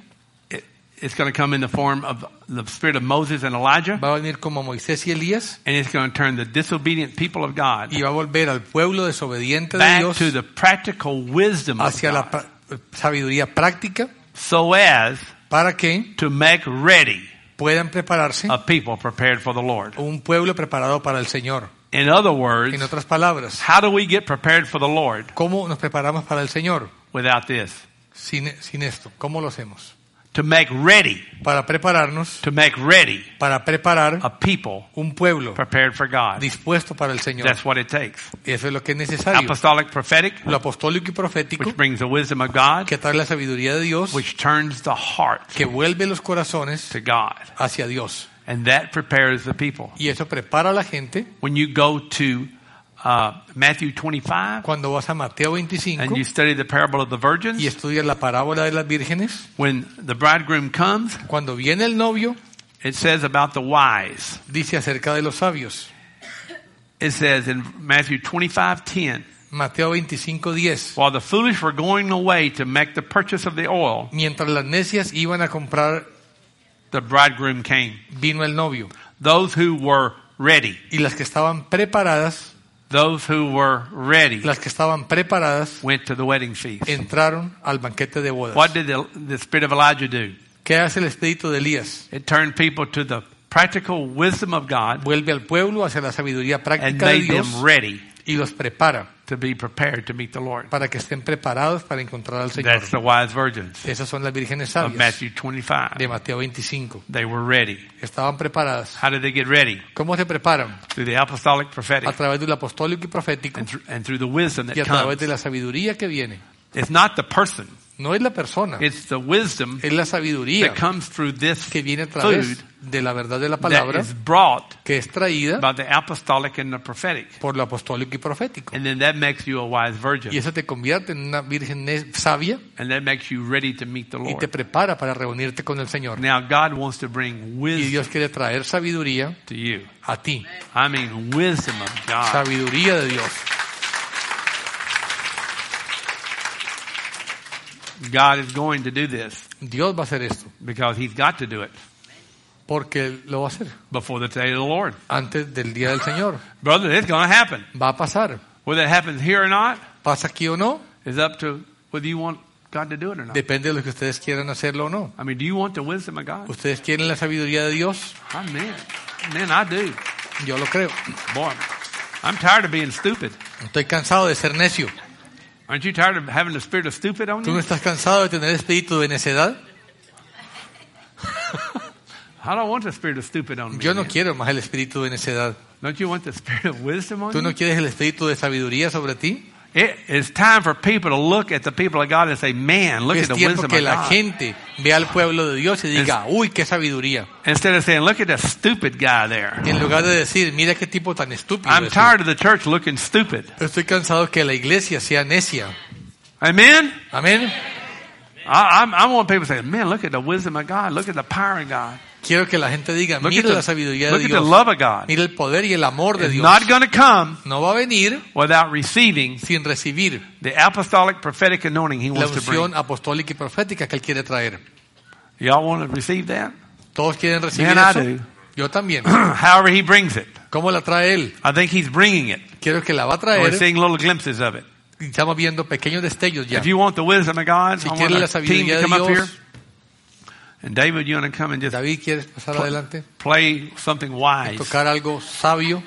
it's going to come in the form of the spirit of Moses and Elijah, va a venir como Moisés y Elías and it's going to turn the disobedient people of God y va a volver al pueblo desobediente de back Dios to the practical wisdom of hacia la God, sabiduría práctica so as para que to make ready puedan prepararse a people prepared for the Lord. un pueblo preparado para el Señor. In other words, En otras palabras, how do we get prepared for the Lord ¿cómo nos preparamos para el Señor without this? sin esto? ¿Cómo lo hacemos? To make ready, Para prepararnos, para preparar a people un pueblo prepared for God. dispuesto para el Señor. That's what it takes. Eso es lo que es necesario. Apostolic, prophetic, Lo apostólico y profético, which brings the wisdom of God, que trae la sabiduría de Dios, which turns the heart que vuelve los corazones to God. hacia Dios. And that prepares the people. Y eso prepara a la gente. When you go to Matthew 25 Cuando vas a Mateo 25 and you study the parable of the y virgins, estudias la parábola de las vírgenes, when the bridegroom comes, cuando viene el novio, it says about the wise. dice acerca de los sabios. It says in Matthew 25:10, Mateo 25:10. while the foolish were going away to make the purchase of the oil, Mientras las necias iban a comprar, the bridegroom came. vino el novio. Those who were ready, Y las que estaban preparadas, las que estaban preparadas, went to the wedding feast. entraron al banquete de bodas. What did the spirit of Elijah do? ¿Qué hace el espíritu de Elías? It turned people to the practical wisdom of God Vuelve al pueblo hacia la sabiduría and práctica de made Dios them ready y los prepara to be prepared to meet the Lord. para que estén preparados para encontrar al Señor. That's the wise virgins Esas son las vírgenes of sabias Matthew 25. de Mateo 25. They were ready. Estaban preparadas. How did they get ready? ¿Cómo se preparan? Through the apostolic, A prophetic, través del apostólico y profético and through the wisdom that y a través comes. de la sabiduría que viene. It's not the person. No es la persona, It's the wisdom es la sabiduría that comes through this que viene a food través de la verdad de la that palabra is brought que es traída by the apostolic and the prophetic. por lo apostólico y profético. And then that makes you a wise Y virgin. eso te convierte en una virgen sabia And that makes you ready to meet the y te Lord. prepara para reunirte con el Señor. Now God wants to bring Y wisdom Dios quiere traer sabiduría to you. a ti. I mean wisdom of God. Sabiduría de Dios. God is going to do this Dios va a hacer esto because He's got to do it porque Él lo va a hacer before the day of the Lord. antes del día del Señor. Brother, it's going to happen. Va a pasar. Whether it happens here or not ¿Pasa aquí o no? is up to whether you want God to do it or not. Depende de lo que ustedes quieran hacerlo o no. I mean, do you want the wisdom of God? ¿Ustedes quieren la sabiduría de Dios? Amen. Man, I do. Yo lo creo. Boy, I'm tired of being stupid. Estoy cansado de ser necio. Aren't you tired of having the spirit of stupid on ¿Tú no you? estás cansado de tener espíritu de necedad? I don't want the spirit of stupid on me. Yo no man. quiero más el espíritu de necedad. Don't you want the spirit of wisdom on ¿Tú no you? quieres el espíritu de sabiduría sobre ti? It's time for people to look at the people of God and say, man, look Es at the tiempo wisdom que of la God. gente vea al pueblo de Dios y diga, uy, qué sabiduría. Instead of saying, look at that stupid guy there. En lugar de decir, mira qué tipo tan estúpido I'm es. tired of the church looking stupid. Estoy cansado que la iglesia sea necia. Amen? Amén. I want people to say, man, look at the wisdom of God. Look at the power of God. Quiero que la gente diga, Look mira at la sabiduría de look at the Dios. love of God. Mira el poder y el amor de It's Dios. not going to come No va a venir without receiving sin recibir the apostolic prophetic anointing He la wants to bring. unción apostólica y profética que Él quiere traer. Y'all want to receive that? ¿Todos quieren recibir Man, I eso? do. Yo también. However He brings it. ¿Cómo la trae Él? I think He's bringing it. Quiero que la va a We're traer. seeing little glimpses of it. Y estamos viendo pequeños destellos ya. If you want the wisdom of God, Si I want quieres la a team sabiduría to de come up here. Dios, And David, you want to come and just David, ¿quieres pasar adelante? play something wise. Tocar algo sabio.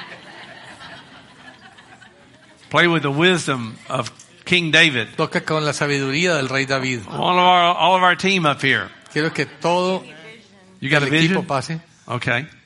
Play with the wisdom of King David. Toca con la sabiduría del rey David. All of our team up here. Quiero que todo You got a el equipo vision? pase. Okay.